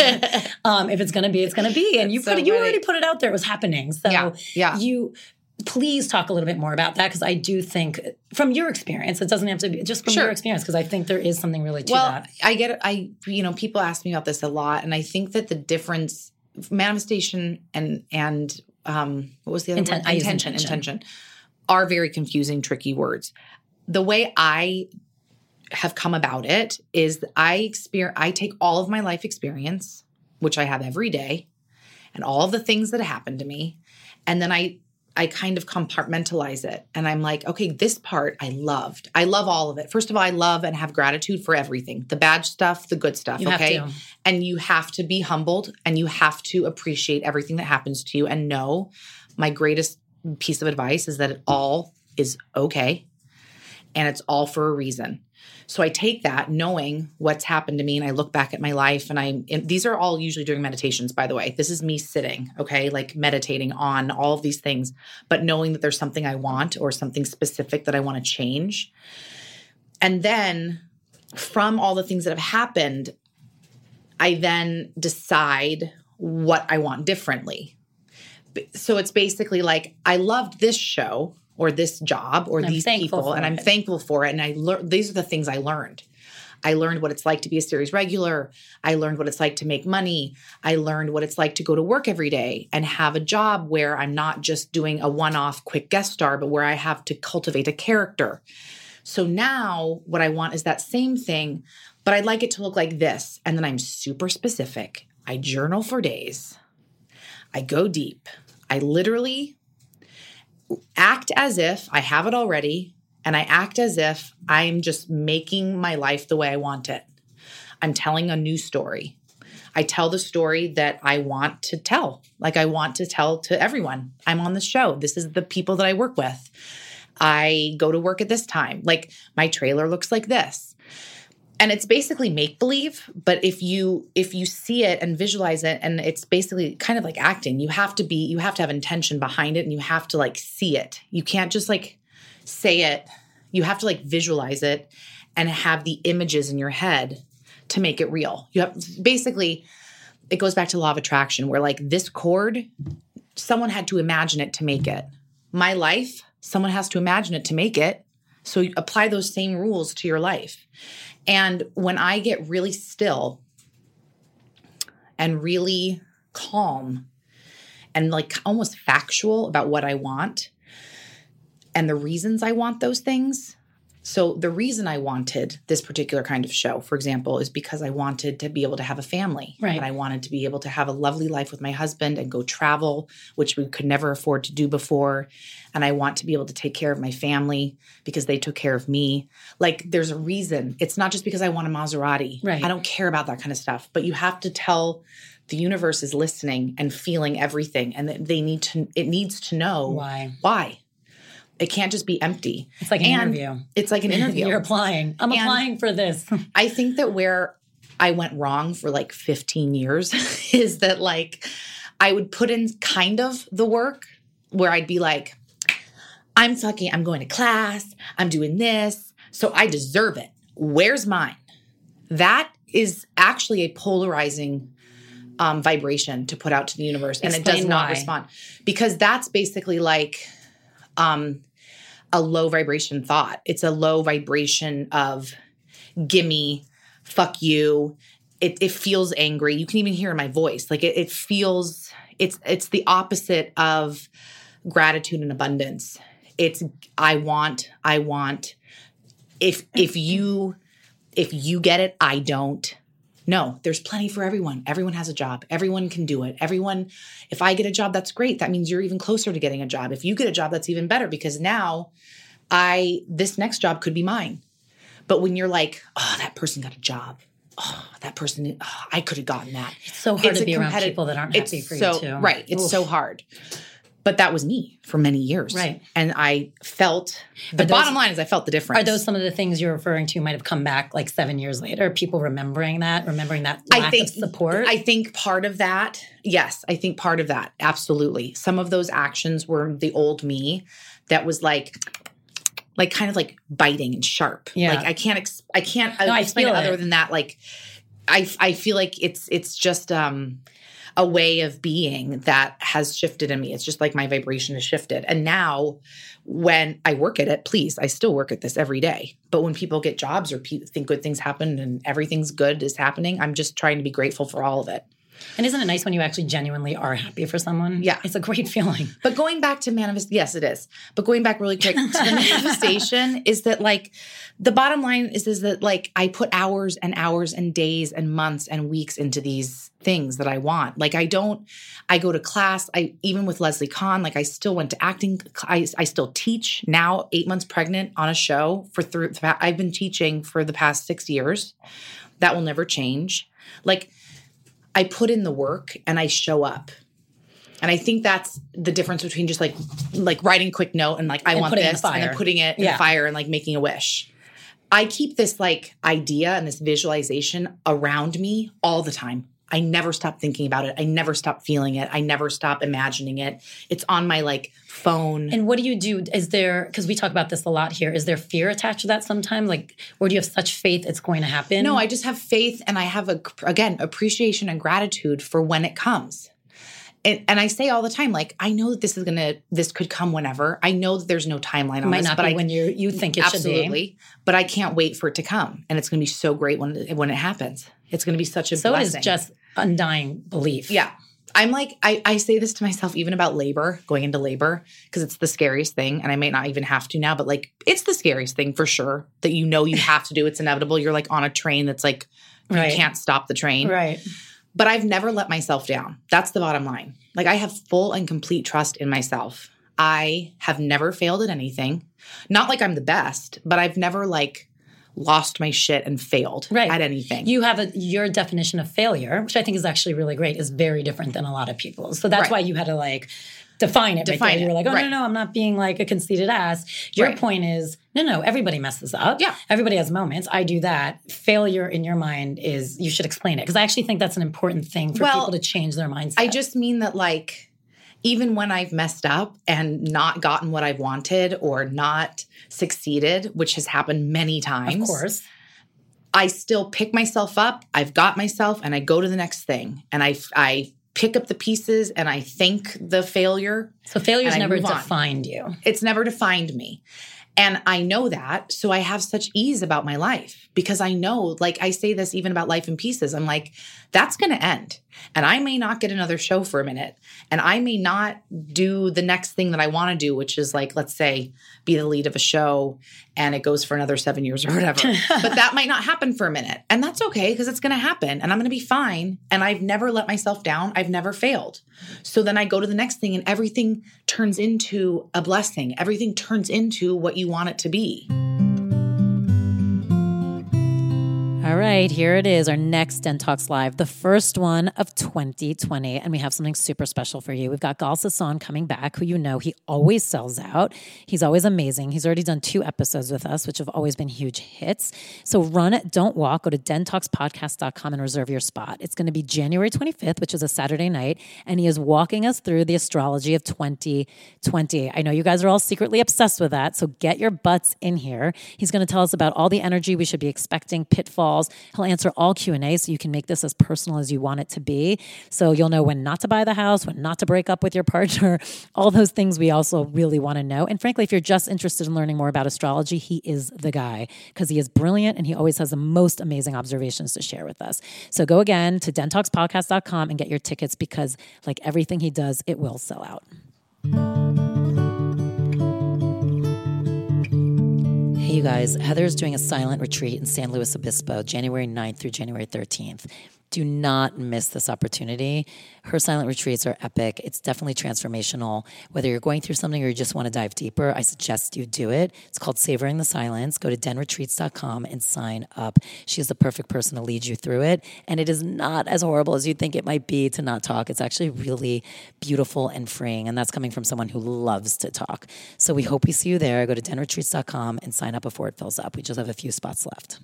If it's going to be, it's going to be. And you already put it out there. It was happening. So you please talk a little bit more about that, because I do think from your experience, it doesn't have to be just from your experience, because I think there is something really to that. I get it. People ask me about this a lot, and I think that the difference, manifestation and what was the other word? Intention are very confusing, tricky words. The way I have come about it is I take all of my life experience, which I have every day, and all of the things that happened to me, and then I kind of compartmentalize it. And I'm like, okay, this part I loved. I love all of it. First of all, I love and have gratitude for everything. The bad stuff, the good stuff, okay? And you have to be humbled, and you have to appreciate everything that happens to you, and know my greatest piece of advice is that it all is okay, and it's all for a reason. So I take that knowing what's happened to me, and I look back at my life, and these are all usually during meditations, by the way. This is me sitting, okay, like meditating on all of these things, but knowing that there's something I want or something specific that I want to change. And then from all the things that have happened, I then decide what I want differently. So it's basically like, I loved this show or this job or these people, and I'm thankful for it. And these are the things I learned. I learned what it's like to be a series regular. I learned what it's like to make money. I learned what it's like to go to work every day and have a job where I'm not just doing a one-off quick guest star, but where I have to cultivate a character. So now what I want is that same thing, but I'd like it to look like this. And then I'm super specific. I journal for days. I go deep. I literally act as if I have it already, and I act as if I'm just making my life the way I want it. I'm telling a new story. I tell the story that I want to tell, like I want to tell to everyone. I'm on the show. This is the people that I work with. I go to work at this time. Like my trailer looks like this. And it's basically make-believe, but if you see it and visualize it, and it's basically kind of like acting, you have to have intention behind it, and you have to like see it. You can't just like say it. You have to like visualize it and have the images in your head to make it real. Basically, it goes back to law of attraction, where like this cord, someone had to imagine it to make it. My life, someone has to imagine it to make it. So you apply those same rules to your life. And when I get really still and really calm and like almost factual about what I want and the reasons I want those things. So the reason I wanted this particular kind of show, for example, is because I wanted to be able to have a family. Right. And I wanted to be able to have a lovely life with my husband and go travel, which we could never afford to do before. And I want to be able to take care of my family because they took care of me. Like there's a reason. It's not just because I want a Maserati. Right. I don't care about that kind of stuff. But you have to tell the universe is listening and feeling everything. And it needs to know why. It can't just be empty. It's like an interview. It's like an interview. You're applying. I'm applying for this. I think that where I went wrong for like 15 years is that like I would put in kind of the work where I'd be like, I'm going to class. I'm doing this. So I deserve it. Where's mine? That is actually a polarizing vibration to put out to the universe. And Explain it does not why. respond. Because that's basically like a low vibration thought. It's a low vibration of gimme, fuck you. It feels angry. You can even hear in my voice. Like it feels, it's the opposite of gratitude and abundance. It's I want. If you get it, I don't. No, there's plenty for everyone. Everyone has a job. Everyone can do it. If I get a job, that's great. That means you're even closer to getting a job. If you get a job, that's even better because now this next job could be mine. But when you're like, oh, that person got a job. Oh, that person, I could have gotten that. It's so hard to be around people that aren't happy for you too. Right. It's so hard. But that was me for many years. Right. And I felt, bottom line is I felt the difference. Are those some of the things you're referring to might have come back like 7 years later? People remembering that lack of support? I think part of that, yes, I think part of that, absolutely. Some of those actions were the old me that was like kind of like biting and sharp. Yeah. Like I can't explain it other than that. Like I feel like it's just a way of being that has shifted in me. It's just like my vibration has shifted. And now when I work at it, I still work at this every day. But when people get jobs or think good things happen and everything's good is happening, I'm just trying to be grateful for all of it. And isn't it nice when you actually genuinely are happy for someone? Yeah. It's a great feeling. But going back to yes, it is. But going back really quick to the manifestation is that like the bottom line is that like I put hours and hours and days and months and weeks into these things that I want. Like I go to class. Even with Leslie Kahn, like I still went to acting. I still teach now, 8 months pregnant on a show I've been teaching for the past 6 years. That will never change. Like I put in the work and I show up. And I think that's the difference between just like writing a quick note and like, I want this and then putting it in the fire and like making a wish. I keep this like idea and this visualization around me all the time. I never stop thinking about it. I never stop feeling it. I never stop imagining it. It's on my like phone. And what do you do? Is there, because we talk about this a lot here, is there fear attached to that sometimes? Like, or do you have such faith it's going to happen? No, I just have faith and I have, appreciation and gratitude for when it comes. And I say all the time, like, I know that this could come whenever. I know that there's no timeline on this. It might not be when you think it should be. Absolutely. But I can't wait for it to come. And it's going to be so great when it happens. It's going to be such a blessing. So it is just undying belief. Yeah. I'm like, I say this to myself even about labor, going into labor, because it's the scariest thing. And I may not even have to now, but like, it's the scariest thing for sure that you have to do. It's inevitable. You're like on a train that's like, you can't stop the train. Right. But I've never let myself down. That's the bottom line. Like I have full and complete trust in myself. I have never failed at anything. Not like I'm the best, but I've never like lost my shit and failed at anything. You have your definition of failure, which I think is actually really great, is very different than a lot of people's. So that's why you had to like define it. You were like, oh, no, I'm not being like a conceited ass. Your point is, no, everybody messes up. Yeah. Everybody has moments. I do that. Failure in your mind is, you should explain it. Because I actually think that's an important thing for people to change their mindset. I just mean that like, even when I've messed up and not gotten what I've wanted or not succeeded, which has happened many times. Of course. I still pick myself up. I've got myself and I go to the next thing. And I pick up the pieces and I thank the failure. So failure's never defined you. It's never defined me. And I know that. So I have such ease about my life because I know, like I say this even about Life in Pieces. I'm like, that's going to end. And I may not get another show for a minute. And I may not do the next thing that I want to do, which is like, let's say, be the lead of a show and it goes for another 7 years or whatever. But that might not happen for a minute. And that's okay because it's going to happen and I'm going to be fine. And I've never let myself down. I've never failed. So then I go to the next thing and everything turns into a blessing. Everything turns into what you want it to be. All right, here it is, our next Den Talks Live, the first one of 2020, and we have something super special for you. We've got Gal Sasson coming back, who you know he always sells out. He's always amazing. He's already done 2 episodes with us, which have always been huge hits. So run, don't walk. Go to dentalkspodcast.com and reserve your spot. It's going to be January 25th, which is a Saturday night, and he is walking us through the astrology of 2020. I know you guys are all secretly obsessed with that, so get your butts in here. He's going to tell us about all the energy we should be expecting, pitfalls. He'll answer all Q&A so you can make this as personal as you want it to be. So you'll know when not to buy the house, when not to break up with your partner, all those things we also really want to know. And frankly, if you're just interested in learning more about astrology, he is the guy because he is brilliant and he always has the most amazing observations to share with us. So go again to dentalkspodcast.com and get your tickets because like everything he does, it will sell out. Hey, you guys, Heather's doing a silent retreat in San Luis Obispo, January 9th through January 13th. Do not miss this opportunity. Her silent retreats are epic. It's definitely transformational. Whether you're going through something or you just want to dive deeper, I suggest you do it. It's called Savoring the Silence. Go to denretreats.com and sign up. She is the perfect person to lead you through it. And it is not as horrible as you think it might be to not talk. It's actually really beautiful and freeing. And that's coming from someone who loves to talk. So we hope we see you there. Go to denretreats.com and sign up before it fills up. We just have a few spots left.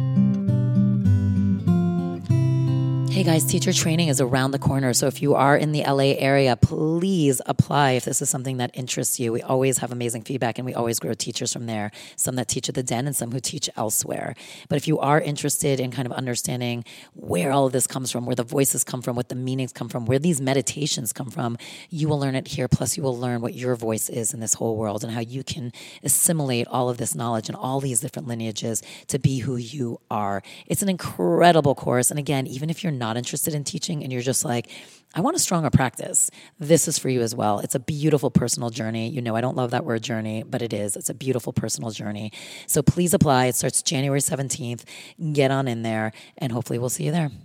Hey guys, teacher training is around the corner. So if you are in the LA area, please apply if this is something that interests you. We always have amazing feedback and we always grow teachers from there. Some that teach at the Den and some who teach elsewhere. But if you are interested in kind of understanding where all of this comes from, where the voices come from, what the meanings come from, where these meditations come from, you will learn it here. Plus you will learn what your voice is in this whole world and how you can assimilate all of this knowledge and all these different lineages to be who you are. It's an incredible course. And again, even if you're not interested in teaching and you're just like, I want a stronger practice, this is for you as well. It's a beautiful personal journey. You know, I don't love that word journey, but it is. It's a beautiful personal journey. So please apply. It starts January 17th. Get on in there and hopefully we'll see you there.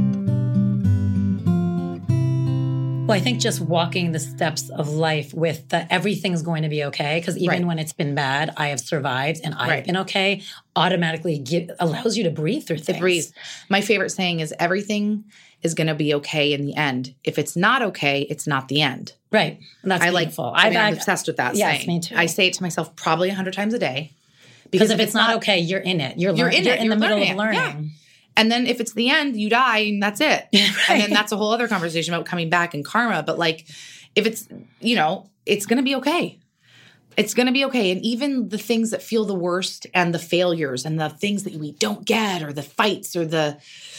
Well, I think just walking the steps of life with the everything's going to be okay, because even when it's been bad, I have survived and I've been okay, automatically allows you to breathe through things. Breathe. My favorite saying is everything is going to be okay in the end. If it's not okay, it's not the end. Right. And that's beautiful. I'm obsessed with that saying. Yes, me too. I say it to myself probably 100 times a day. Because if it's not okay, you're in it. You're in the middle of learning. Yeah. And then if it's the end, you die and that's it. And then that's a whole other conversation about coming back and karma. But like, if it's, it's going to be okay. It's going to be okay. And even the things that feel the worst and the failures and the things that we don't get or the fights or the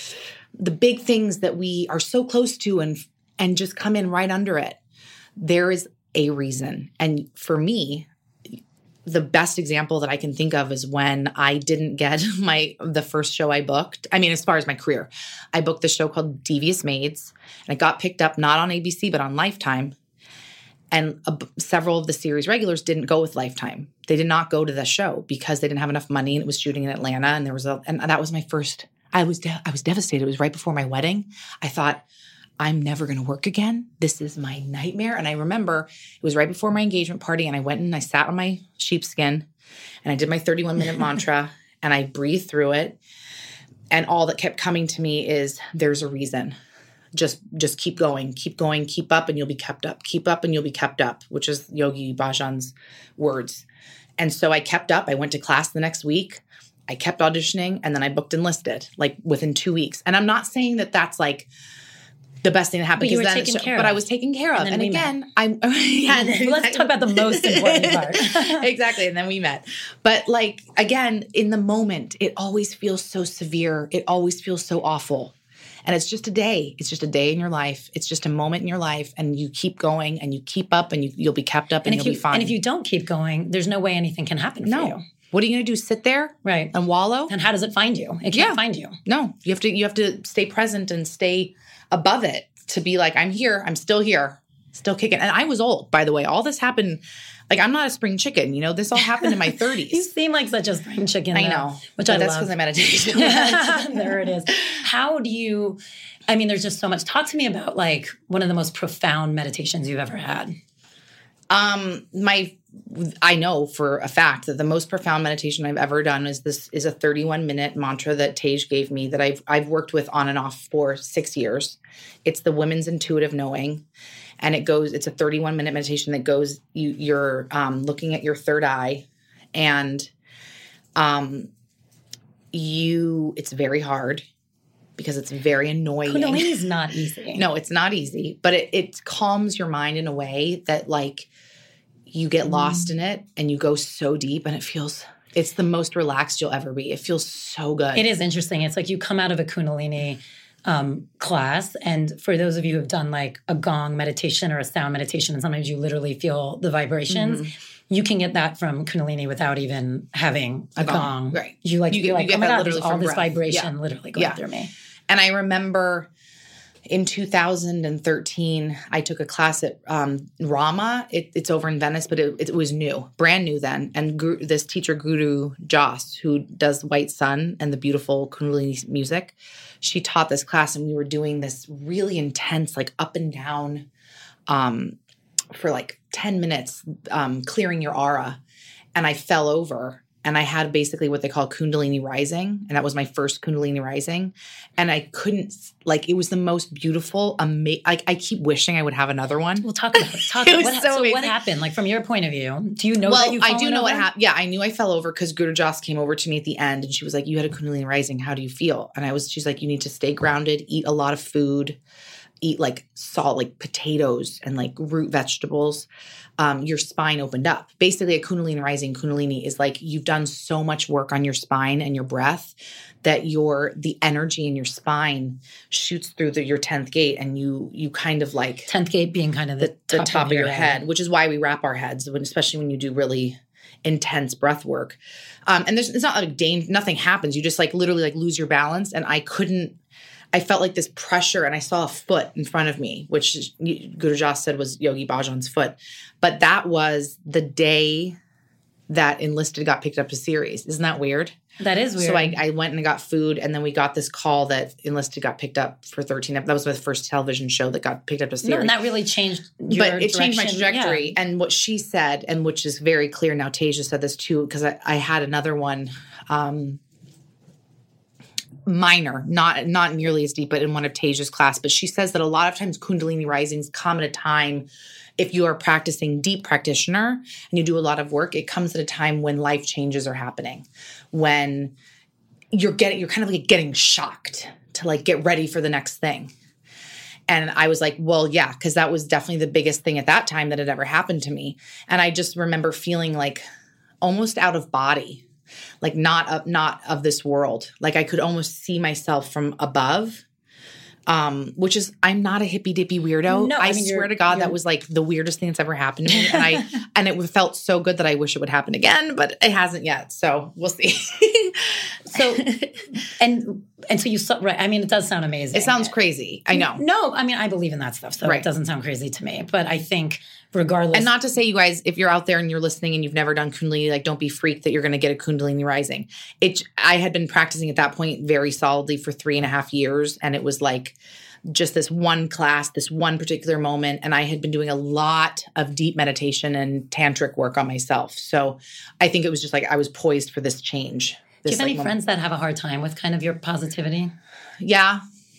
big things that we are so close to and just come in right under it, there is a reason. And for me, the best example that I can think of is when I didn't get the first show I booked. I mean, as far as my career, I booked the show called Devious Maids, and it got picked up not on ABC, but on Lifetime. And several of the series regulars didn't go with Lifetime. They did not go to the show because they didn't have enough money, and it was shooting in Atlanta. And and that was my first, I was devastated. It was right before my wedding. I thought, I'm never going to work again. This is my nightmare. And I remember it was right before my engagement party and I went and I sat on my sheepskin and I did my 31-minute mantra and I breathed through it. And all that kept coming to me is there's a reason. Just keep going, keep up and you'll be kept up. Keep up and you'll be kept up, which is Yogi Bhajan's words. And so I kept up. I went to class the next week. I kept auditioning and then I booked enlisted like within 2 weeks. And I'm not saying that that's like the best thing that happened. But I was taken care of. And again, let's talk about the most important part. Exactly. And then we met. But like, again, in the moment, it always feels so severe. It always feels so awful. And it's just a day. It's just a day in your life. It's just a moment in your life. And you keep going and you keep up and you'll be kept up and you'll be fine. And if you don't keep going, there's no way anything can happen for you. What are you going to do? Sit there and wallow? And how does it find you? It can't find you. No, you have to stay present and stay above it to be like, I'm here. I'm still here, still kicking. And I was old, by the way. All this happened. Like, I'm not a spring chicken. This all happened in my 30s. You seem like such a spring chicken. I know. Which I love. That's because I meditate. There it is. How do you, there's just so much. Talk to me about like one of the most profound meditations you've ever had. I know for a fact that the most profound meditation I've ever done is a 31-minute mantra that Tej gave me that I've worked with on and off for 6 years. It's the Women's Intuitive Knowing. And it's a 31-minute meditation that goes, you're looking at your third eye and it's very hard because it's very annoying. Kundalini is not easy. No, it's not easy, but it calms your mind in a way that like you get lost in it and you go so deep and it's the most relaxed you'll ever be. It feels so good. It is interesting. It's like you come out of a Kundalini class. And for those of you who have done like a gong meditation or a sound meditation, and sometimes you literally feel the vibrations, you can get that from Kundalini without even having a gong. Right. You feel like, oh my God, there's all this vibration literally going through me. And I remember in 2013, I took a class at Rama. It's over in Venice, but it was new, brand new then. And this teacher, Guru Joss, who does White Sun and the beautiful Kundalini music, she taught this class, and we were doing this really intense, like up and down for like 10 minutes, clearing your aura. And I fell over. And I had basically what they call Kundalini rising. And that was my first Kundalini rising. And I couldn't, like, it was the most beautiful, amazing. Like, I keep wishing I would have another one. Well, talk about it. So what happened? Like, from your point of view, do you know that you've fallen over? I do know what happened. Yeah, I knew I fell over because Guru Joss came over to me at the end, and she was like, you had a Kundalini rising. How do you feel? And she's like, you need to stay grounded, eat a lot of food, eat like salt, like potatoes and like root vegetables. Your spine opened up. Basically, a Kundalini rising, Kundalini is like you've done so much work on your spine and your breath that the energy in your spine shoots through your 10th gate, and you kind of like 10th gate being kind of the top of your head, which is why we wrap our heads, especially when you do really intense breath work. And it's not like nothing happens. You just like literally like lose your balance, and I felt like this pressure, and I saw a foot in front of me, which Guru Joss said was Yogi Bhajan's foot. But that was the day that Enlisted got picked up to series. Isn't that weird? That is weird. So I went and I got food, and then we got this call that Enlisted got picked up for 13 episodes. That was my first television show that got picked up to series. No, and that really changed It changed my trajectory. Yeah. And what she said, and which is very clear now, Tasia said this too, because I had another one, minor, not nearly as deep, but in one of Tasia's class. But she says that a lot of times Kundalini risings come at a time, if you are practicing deep practitioner and you do a lot of work, it comes at a time when life changes are happening, when you're kind of like getting shocked to like get ready for the next thing. And I was like, well, yeah, because that was definitely the biggest thing at that time that had ever happened to me. And I just remember feeling like almost out of body. Like not of this world. Like I could almost see myself from above, which is, I'm not a hippy dippy weirdo. No, I swear to God, that was like the weirdest thing that's ever happened to me. And it felt so good that I wish it would happen again, but it hasn't yet. So we'll see. So, and so you saw, right. I mean, it does sound amazing. It sounds crazy. I know. No, I mean, I believe in that stuff. So It doesn't sound crazy to me, but I think regardless. And not to say, you guys, if you're out there and you're listening and you've never done Kundalini, like don't be freaked that you're going to get a Kundalini rising. I had been practicing at that point very solidly for 3.5 years. And it was like just this one class, this one particular moment. And I had been doing a lot of deep meditation and tantric work on myself. So I think it was just like I was poised for this change. Do you have any friends that have a hard time with kind of your positivity? Yeah.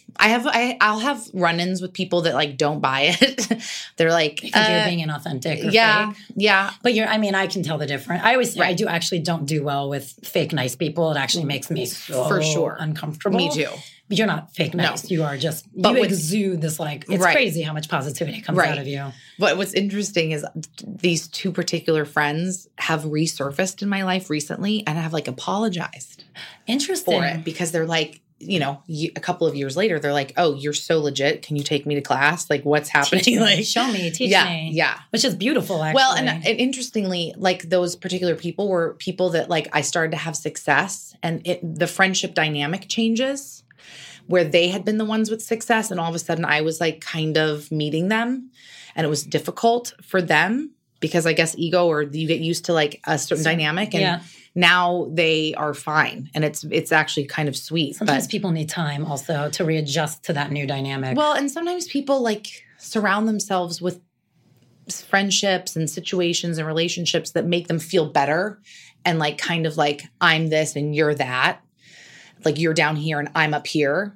I'll have run-ins with people that like don't buy it. They're like, because you're being inauthentic or fake. Yeah. But I can tell the difference. I always say I don't do well with fake nice people. It actually makes me so for sure uncomfortable. Me too. But you're not fake nice. No. You are just, exude this like, it's crazy how much positivity comes out of you. But what's interesting is these two particular friends have resurfaced in my life recently and have like apologized. Interesting. For it because they're like, a couple of years later, they're like, oh, you're so legit. Can you take me to class? Like, what's happening? Teach me, show me, teach me. Yeah. Which is beautiful, actually. Well, and interestingly, like those particular people were people that like I started to have success and the friendship dynamic changes where they had been the ones with success. And all of a sudden I was like kind of meeting them and it was difficult for them because I guess ego or you get used to like a certain dynamic and now they are fine. And it's actually kind of sweet. Sometimes people need time also to readjust to that new dynamic. Well, and sometimes people like surround themselves with friendships and situations and relationships that make them feel better and like kind of like I'm this and you're that. Like you're down here and I'm up here.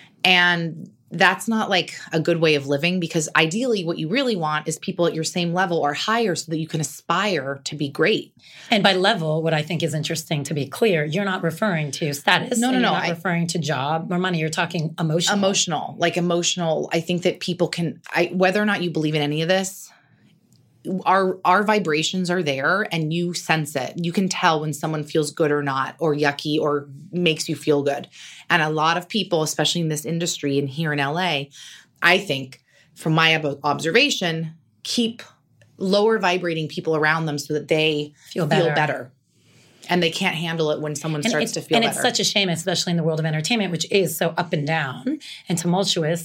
And that's not like a good way of living because ideally what you really want is people at your same level or higher so that you can aspire to be great. And by level, what I think is interesting to be clear, you're not referring to status. No. You're not referring to job or money. You're talking emotional. Emotional. I think that people can, whether or not you believe in any of this, our vibrations are there and you sense it. You can tell when someone feels good or not, or yucky, or makes you feel good. And a lot of people, especially in this industry and here in LA, I think from my observation, keep lower vibrating people around them so that they feel better. And they can't handle it when someone starts to feel better. And it's such a shame, especially in the world of entertainment, which is so up and down and tumultuous,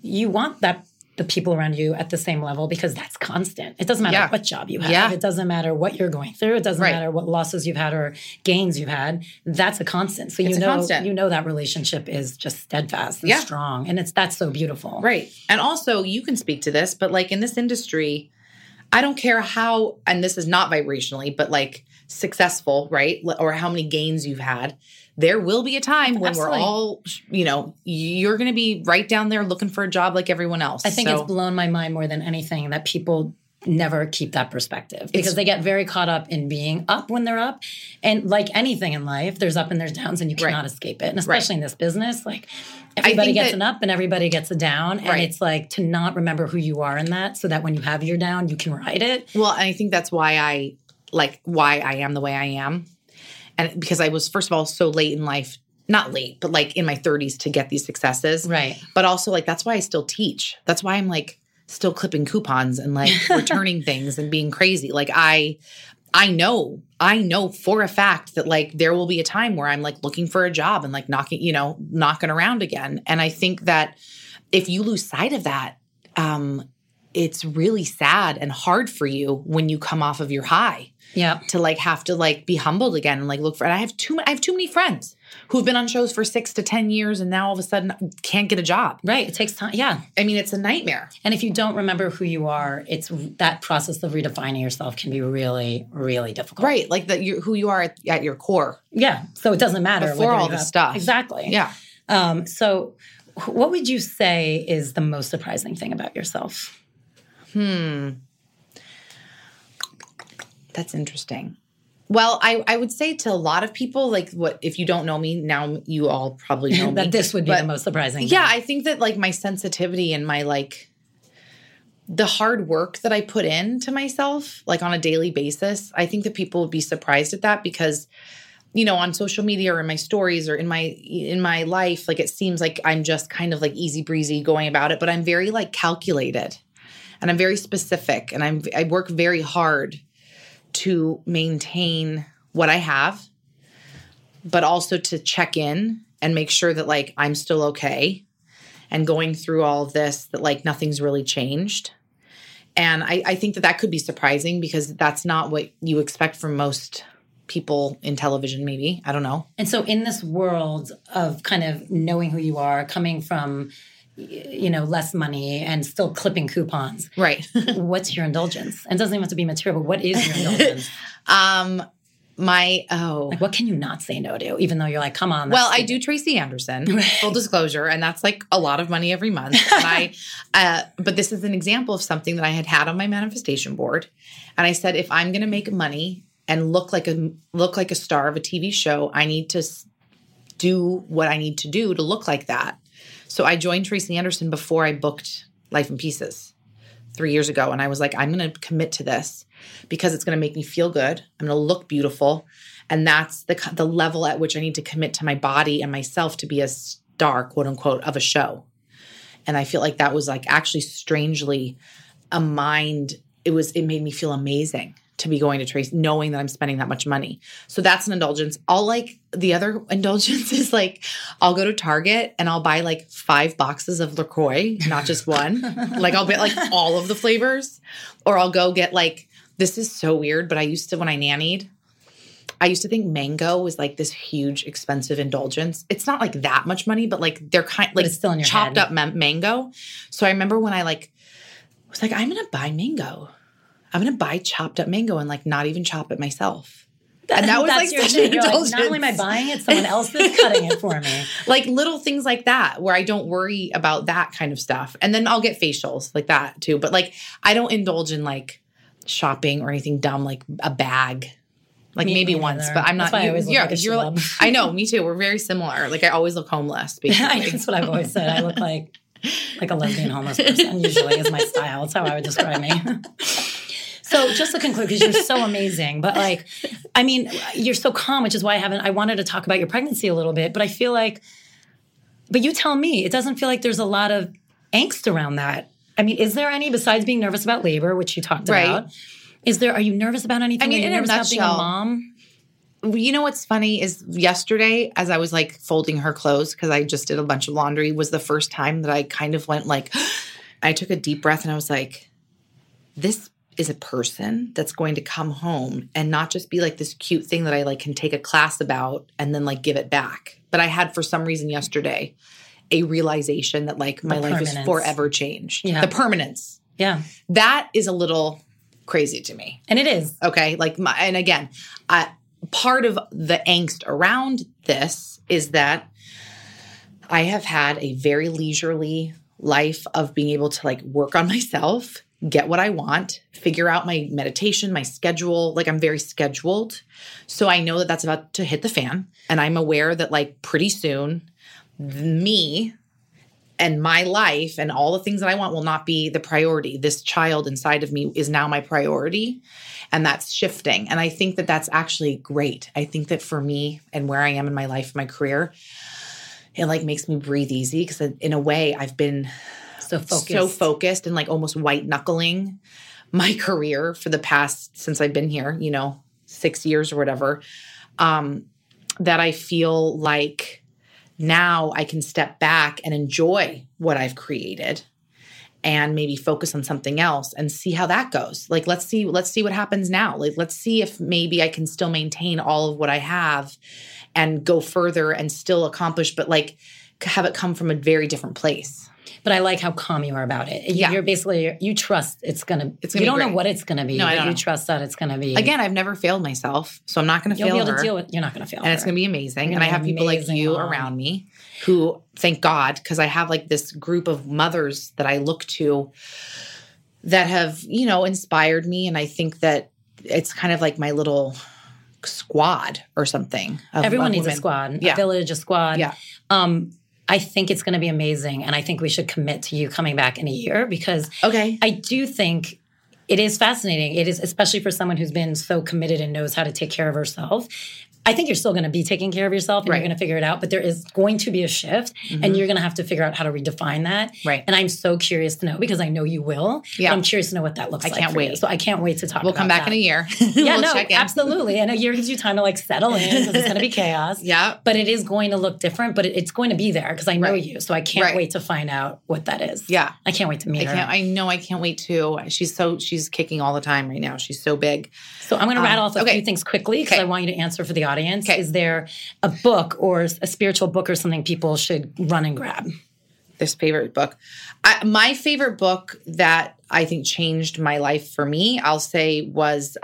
you want the people around you at the same level because that's constant. It doesn't matter what job you have. Yeah. It doesn't matter what you're going through. It doesn't matter what losses you've had or gains you've had. That's a constant. So you know that relationship is just steadfast and strong. And that's so beautiful. Right. And also you can speak to this, but like in this industry, I don't care how, and this is not vibrationally, but like successful, right? Or how many gains you've had. There will be a time when we're all, you're going to be right down there looking for a job like everyone else. I think it's blown my mind more than anything that people never keep that perspective because they get very caught up in being up when they're up. And like anything in life, there's up and there's downs and you cannot escape it. And especially in this business, like everybody gets an up and everybody gets a down. And it's like to not remember who you are in that so that when you have your down, you can ride it. Well, and I think that's why I am the way I am. And because I was, first of all, so late in life, not late, but like in my 30s to get these successes. Right. But also like, that's why I still teach. That's why I'm like still clipping coupons and like returning things and being crazy. Like I know for a fact that like there will be a time where I'm like looking for a job and like knocking around again. And I think that if you lose sight of that, it's really sad and hard for you when you come off of your high. Yeah. To like have to like be humbled again and like look for it. I have too many friends who've been on shows for 6 to 10 years and now all of a sudden can't get a job. Right. It takes time. Yeah. I mean, it's a nightmare. And if you don't remember who you are, it's that process of redefining yourself can be really, really difficult. Right. Like who you are at your core. Yeah. So it doesn't matter. Before all the stuff. Exactly. Yeah. So what would you say is the most surprising thing about yourself? That's interesting. Well, I would say to a lot of people, like if you don't know me, now you all probably know me. That this would be the most surprising thing. Yeah, I think that like my sensitivity and my like the hard work that I put into myself, like on a daily basis, I think that people would be surprised at that because, on social media or in my stories or in my life, like it seems like I'm just kind of like easy breezy going about it, but I'm very like calculated and I'm very specific and I work very hard to maintain what I have, but also to check in and make sure that like I'm still okay and going through all of this, that like nothing's really changed. And I think that could be surprising because that's not what you expect from most people in television, maybe. I don't know. And so in this world of kind of knowing who you are, coming from less money and still clipping coupons. Right. What's your indulgence? And it doesn't even have to be material, but what is your indulgence? Like what can you not say no to, even though you're like, come on. Well, I do Tracy Anderson, full disclosure, and that's like a lot of money every month. And but this is an example of something that I had on my manifestation board. And I said, if I'm going to make money and look like a star of a TV show, I need to do what I need to do to look like that. So I joined Tracy Anderson before I booked Life in Pieces 3 years ago. And I was like, I'm going to commit to this because it's going to make me feel good. I'm going to look beautiful. And that's the level at which I need to commit to my body and myself to be a star, quote unquote, of a show. And I feel like that was like actually strangely it made me feel amazing to be going to Tracy, knowing that I'm spending that much money. So that's an indulgence. The other indulgence is like, I'll go to Target and I'll buy like 5 boxes of LaCroix, not just one. Like I'll get like all of the flavors, or I'll go get like, this is so weird, but when I nannied, I used to think mango was like this huge expensive indulgence. It's not like that much money, but like they're kind it's still in your chopped head. up mango. So I remember when I was like, I'm going to buy mango. I'm going to buy chopped up mango and like not even chop it myself. And that was like such an indulgence. Not only am I buying it, someone else is cutting it for me. Like little things like that where I don't worry about that kind of stuff. And then I'll get facials like that too. But like I don't indulge in like shopping or anything dumb like a bag. Like maybe once, but I'm not. That's why I always look like a you're like, I know, me too. We're very similar. Like I always look homeless. Basically. That's what I've always said. I look like a lesbian homeless person. Usually is my style. That's how I would describe me. So just to conclude, because you're so amazing, but like, I mean, you're so calm, which is why I wanted to talk about your pregnancy a little bit, but I feel like, but you tell me, it doesn't feel like there's a lot of angst around that. I mean, is there any, besides being nervous about labor, which you talked about, are you nervous about anything? I mean, are you nervous about being a mom? You know what's funny is yesterday, as I was like folding her clothes, because I just did a bunch of laundry, was the first time that I kind of went like, I took a deep breath and I was like, this is a person that's going to come home and not just be like this cute thing that I like can take a class about and then like give it back. But I had for some reason yesterday a realization that like my life is forever changed. Yeah. The permanence. Yeah. That is a little crazy to me. And it is. Okay. Like and again, part of the angst around this is that I have had a very leisurely life of being able to like work on myself, get what I want, figure out my meditation, my schedule. Like I'm very scheduled. So I know that that's about to hit the fan. And I'm aware that like pretty soon me and my life and all the things that I want will not be the priority. This child inside of me is now my priority. And that's shifting. And I think that that's actually great. I think that for me and where I am in my life, my career, it like makes me breathe easy because in a way I've been so focused and like almost white knuckling my career for the past, since I've been here, 6 years or whatever, that I feel like now I can step back and enjoy what I've created and maybe focus on something else and see how that goes. Like, let's see what happens now. Like, let's see if maybe I can still maintain all of what I have and go further and still accomplish, but like have it come from a very different place. But I like how calm you are about it. Yeah. You're basically, you trust it's going to, you don't know what it's going to be, no, but you trust that it's going to be. Again, I've never failed myself, so I'm not going to fail her. You'll be able to deal with, you're not going to fail her. And it's going to be amazing. And I have people like you around me who, thank God, because I have like this group of mothers that I look to that have, inspired me. And I think that it's kind of like my little squad or something. Everyone needs a squad, a village, a squad. Yeah. I think it's going to be amazing. And I think we should commit to you coming back in a year because I do think it is fascinating. It is, especially for someone who's been so committed and knows how to take care of herself. I think you're still going to be taking care of yourself and you're going to figure it out, but there is going to be a shift and you're going to have to figure out how to redefine that. Right. And I'm so curious to know because I know you will. Yeah. I'm curious to know what that looks like. I can't wait. So I can't wait to talk about that. We'll come back in a year. Yeah, we'll check in. Absolutely. And a year gives you time to like settle in because it's going to be chaos. Yeah. But it is going to look different, but it's going to be there because I know you. So I can't wait to find out what that is. Yeah. I can't wait to meet her. I know I can't wait too. She's kicking all the time right now. She's so big. So I'm going to rattle off a few things quickly because I want you to answer for the audience. Is there a book or a spiritual book or something people should run and grab? This favorite book. My favorite book that I think changed my life for me, I'll say, was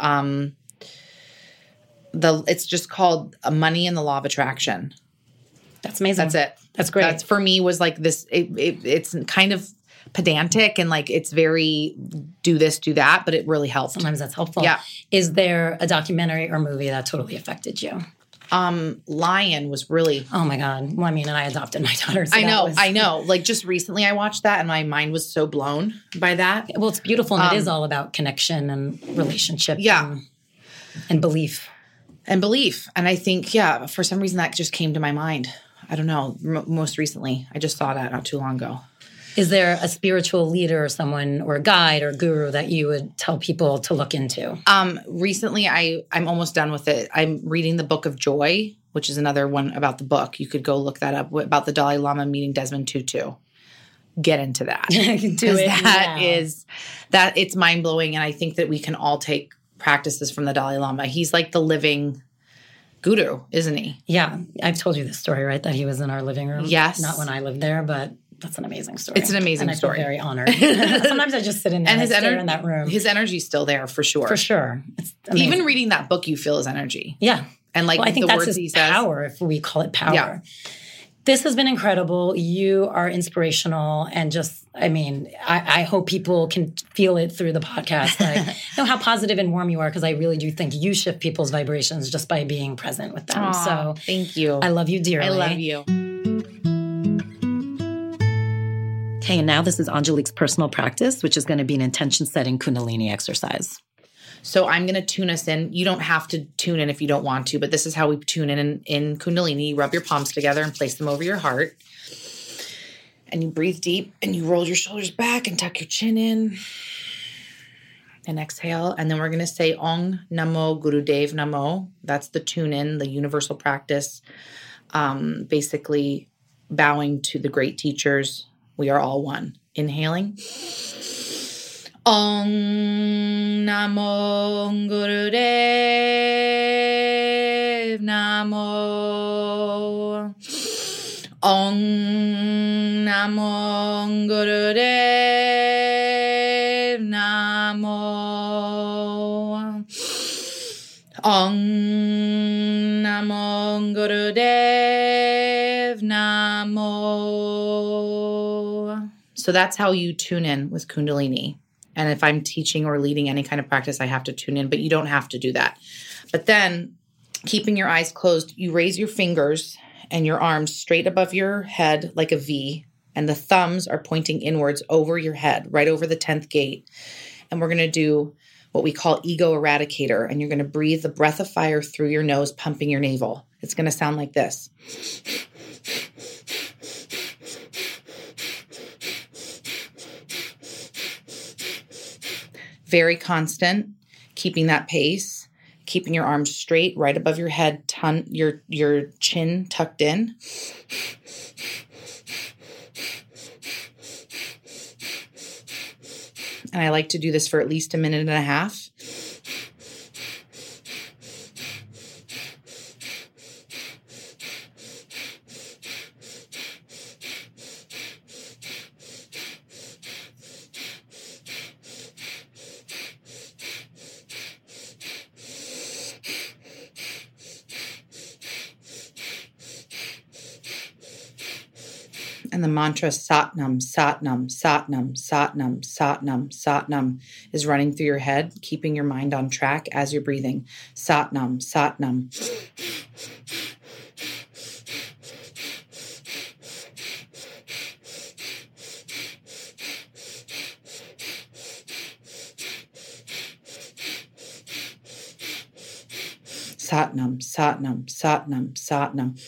it's just called Money and the Law of Attraction. That's amazing. That's it. That's great. That's for me was like this, it's kind of pedantic and like it's very do this, do that, but it really helped. Sometimes that's helpful. Yeah. Is there a documentary or movie that totally affected you? Lion was really... Oh my God. Well, I mean, and I adopted my daughter. So I know. Like just recently I watched that and my mind was so blown by that. Well, it's beautiful and it is all about connection and relationship and belief. And belief. And I think, for some reason that just came to my mind. I don't know. Most recently. I just saw that not too long ago. Is there a spiritual leader or someone or a guide or guru that you would tell people to look into? Recently, I'm almost done with it. I'm reading the Book of Joy, which is another one about the book. You could go look that up about the Dalai Lama meeting Desmond Tutu. Get into that. It's mind blowing. And I think that we can all take practices from the Dalai Lama. He's like the living guru, isn't he? Yeah. I've told you this story, right? That he was in our living room. Yes. Not when I lived there, but that's an amazing story. It's an amazing story. I feel very honored. Sometimes I just sit in there and stare in that room. His energy's still there for sure. For sure. Even reading that book, you feel his energy. Yeah. And like I think the that's words his he says. Power, if we call it power. Yeah. This has been incredible. You are inspirational and just, I hope people can feel it through the podcast. I know how positive and warm you are because I really do think you shift people's vibrations just by being present with them. Aww, so thank you. I love you dearly. I love you. Okay, and now this is Angelique's personal practice, which is going to be an intention-setting Kundalini exercise. So I'm going to tune us in. You don't have to tune in if you don't want to, but this is how we tune in Kundalini. You rub your palms together and place them over your heart. And you breathe deep and you roll your shoulders back and tuck your chin in. And exhale. And then we're going to say Ong Namo Gurudev Namo. That's the tune in, the universal practice. Basically bowing to the great teachers. We are all one. Inhaling. Ong Namo Gurudev Namo. Ong Namo Gurudev Namo. Ong Namo Gurudev Namo. So that's how you tune in with Kundalini. And if I'm teaching or leading any kind of practice, I have to tune in, but you don't have to do that. But then, keeping your eyes closed, you raise your fingers and your arms straight above your head like a V, and the thumbs are pointing inwards over your head, right over the 10th gate. And we're going to do what we call ego eradicator, and you're going to breathe the breath of fire through your nose, pumping your navel. It's going to sound like this. Very constant, keeping that pace. Keeping your arms straight, right above your head, your chin tucked in. And I like to do this for at least a minute and a half. And the mantra Satnam, Satnam, Satnam, Satnam, Satnam, Satnam is running through your head, keeping your mind on track as you're breathing. Satnam, Satnam. Satnam, Satnam, Satnam, Satnam.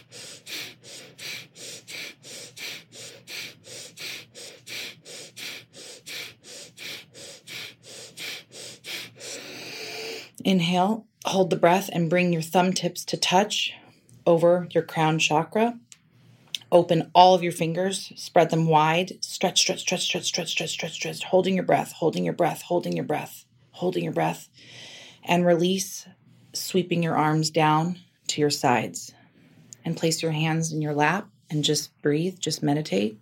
Inhale, hold the breath, and bring your thumb tips to touch over your crown chakra. Open all of your fingers, spread them wide, stretch, stretch, stretch, stretch, stretch, stretch, stretch, stretch, holding your breath, holding your breath, holding your breath, holding your breath, and release, sweeping your arms down to your sides. And place your hands in your lap and just breathe, just meditate.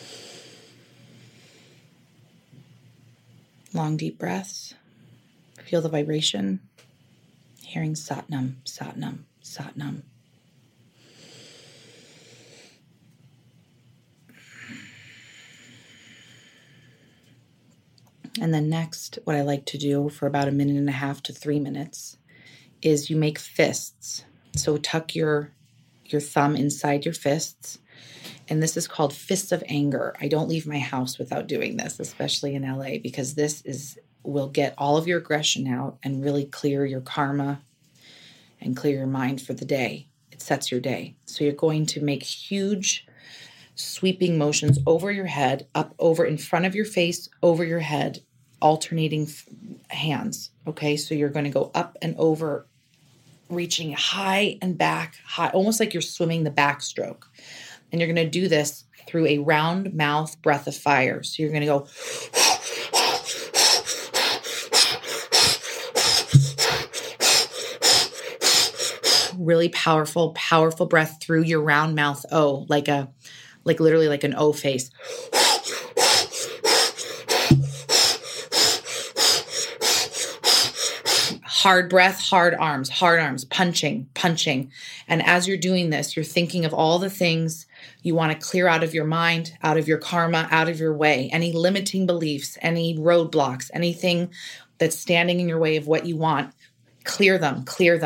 Long, deep breaths. Feel the vibration. Hearing Satnam, Satnam, Satnam. And then next, what I like to do for about a minute and a half to 3 minutes is you make fists. So tuck your thumb inside your fists. And this is called fists of anger. I don't leave my house without doing this, especially in LA, because this will get all of your aggression out and really clear your karma and clear your mind for the day. It sets your day. So you're going to make huge sweeping motions over your head, up, over, in front of your face, over your head, alternating hands. Okay, so you're going to go up and over, reaching high and back, high, almost like you're swimming the backstroke. And you're going to do this through a round mouth breath of fire. So you're going to go really powerful breath through your round mouth O, like literally like an O face. Hard breath, hard arms, punching. And as you're doing this, you're thinking of all the things you want to clear out of your mind, out of your karma, out of your way, any limiting beliefs, any roadblocks, anything that's standing in your way of what you want. Clear them.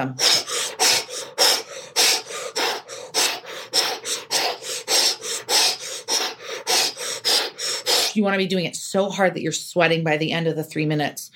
You want to be doing it so hard that you're sweating by the end of the 3 minutes.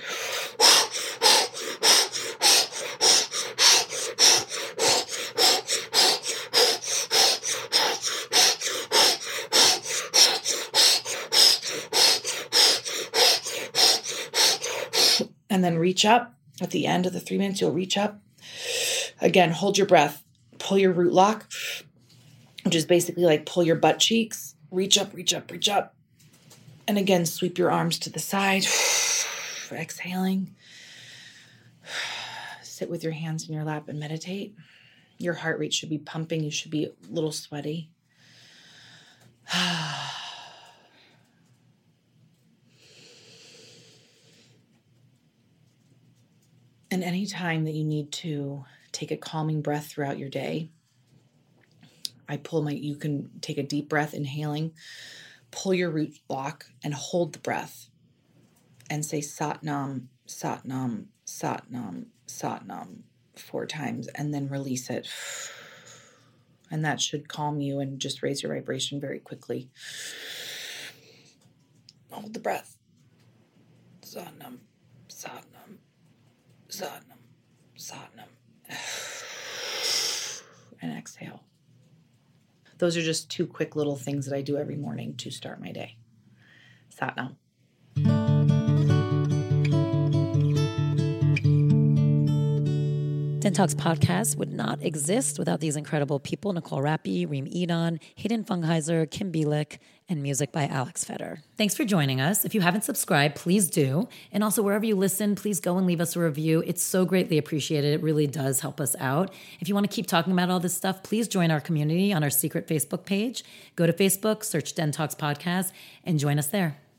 And then reach up. At the end of the 3 minutes, you'll reach up. Again, hold your breath. Pull your root lock, which is basically like pull your butt cheeks. Reach up, reach up, reach up. And again, sweep your arms to the side. Exhaling. Sit with your hands in your lap and meditate. Your heart rate should be pumping. You should be a little sweaty. And any time that you need to take a calming breath throughout your day, you can take a deep breath, inhaling, pull your root lock and hold the breath and say Sat Nam, Sat Nam, Sat Nam, Sat Nam 4 times, and then release it. And that should calm you and just raise your vibration very quickly. Hold the breath. Sat Nam, Sat Nam, Sat Nam, Sat Nam. And exhale. Those are just 2 quick little things that I do every morning to start my day. Sat Nam. Den Talks podcast would not exist without these incredible people: Nicole Rappi, Reem Edon, Hayden Fungheiser, Kim Bielik, and music by Alex Feder. Thanks for joining us. If you haven't subscribed, please do. And also, wherever you listen, please go and leave us a review. It's so greatly appreciated. It really does help us out. If you want to keep talking about all this stuff, please join our community on our secret Facebook page. Go to Facebook, search Den Talks podcast, and join us there.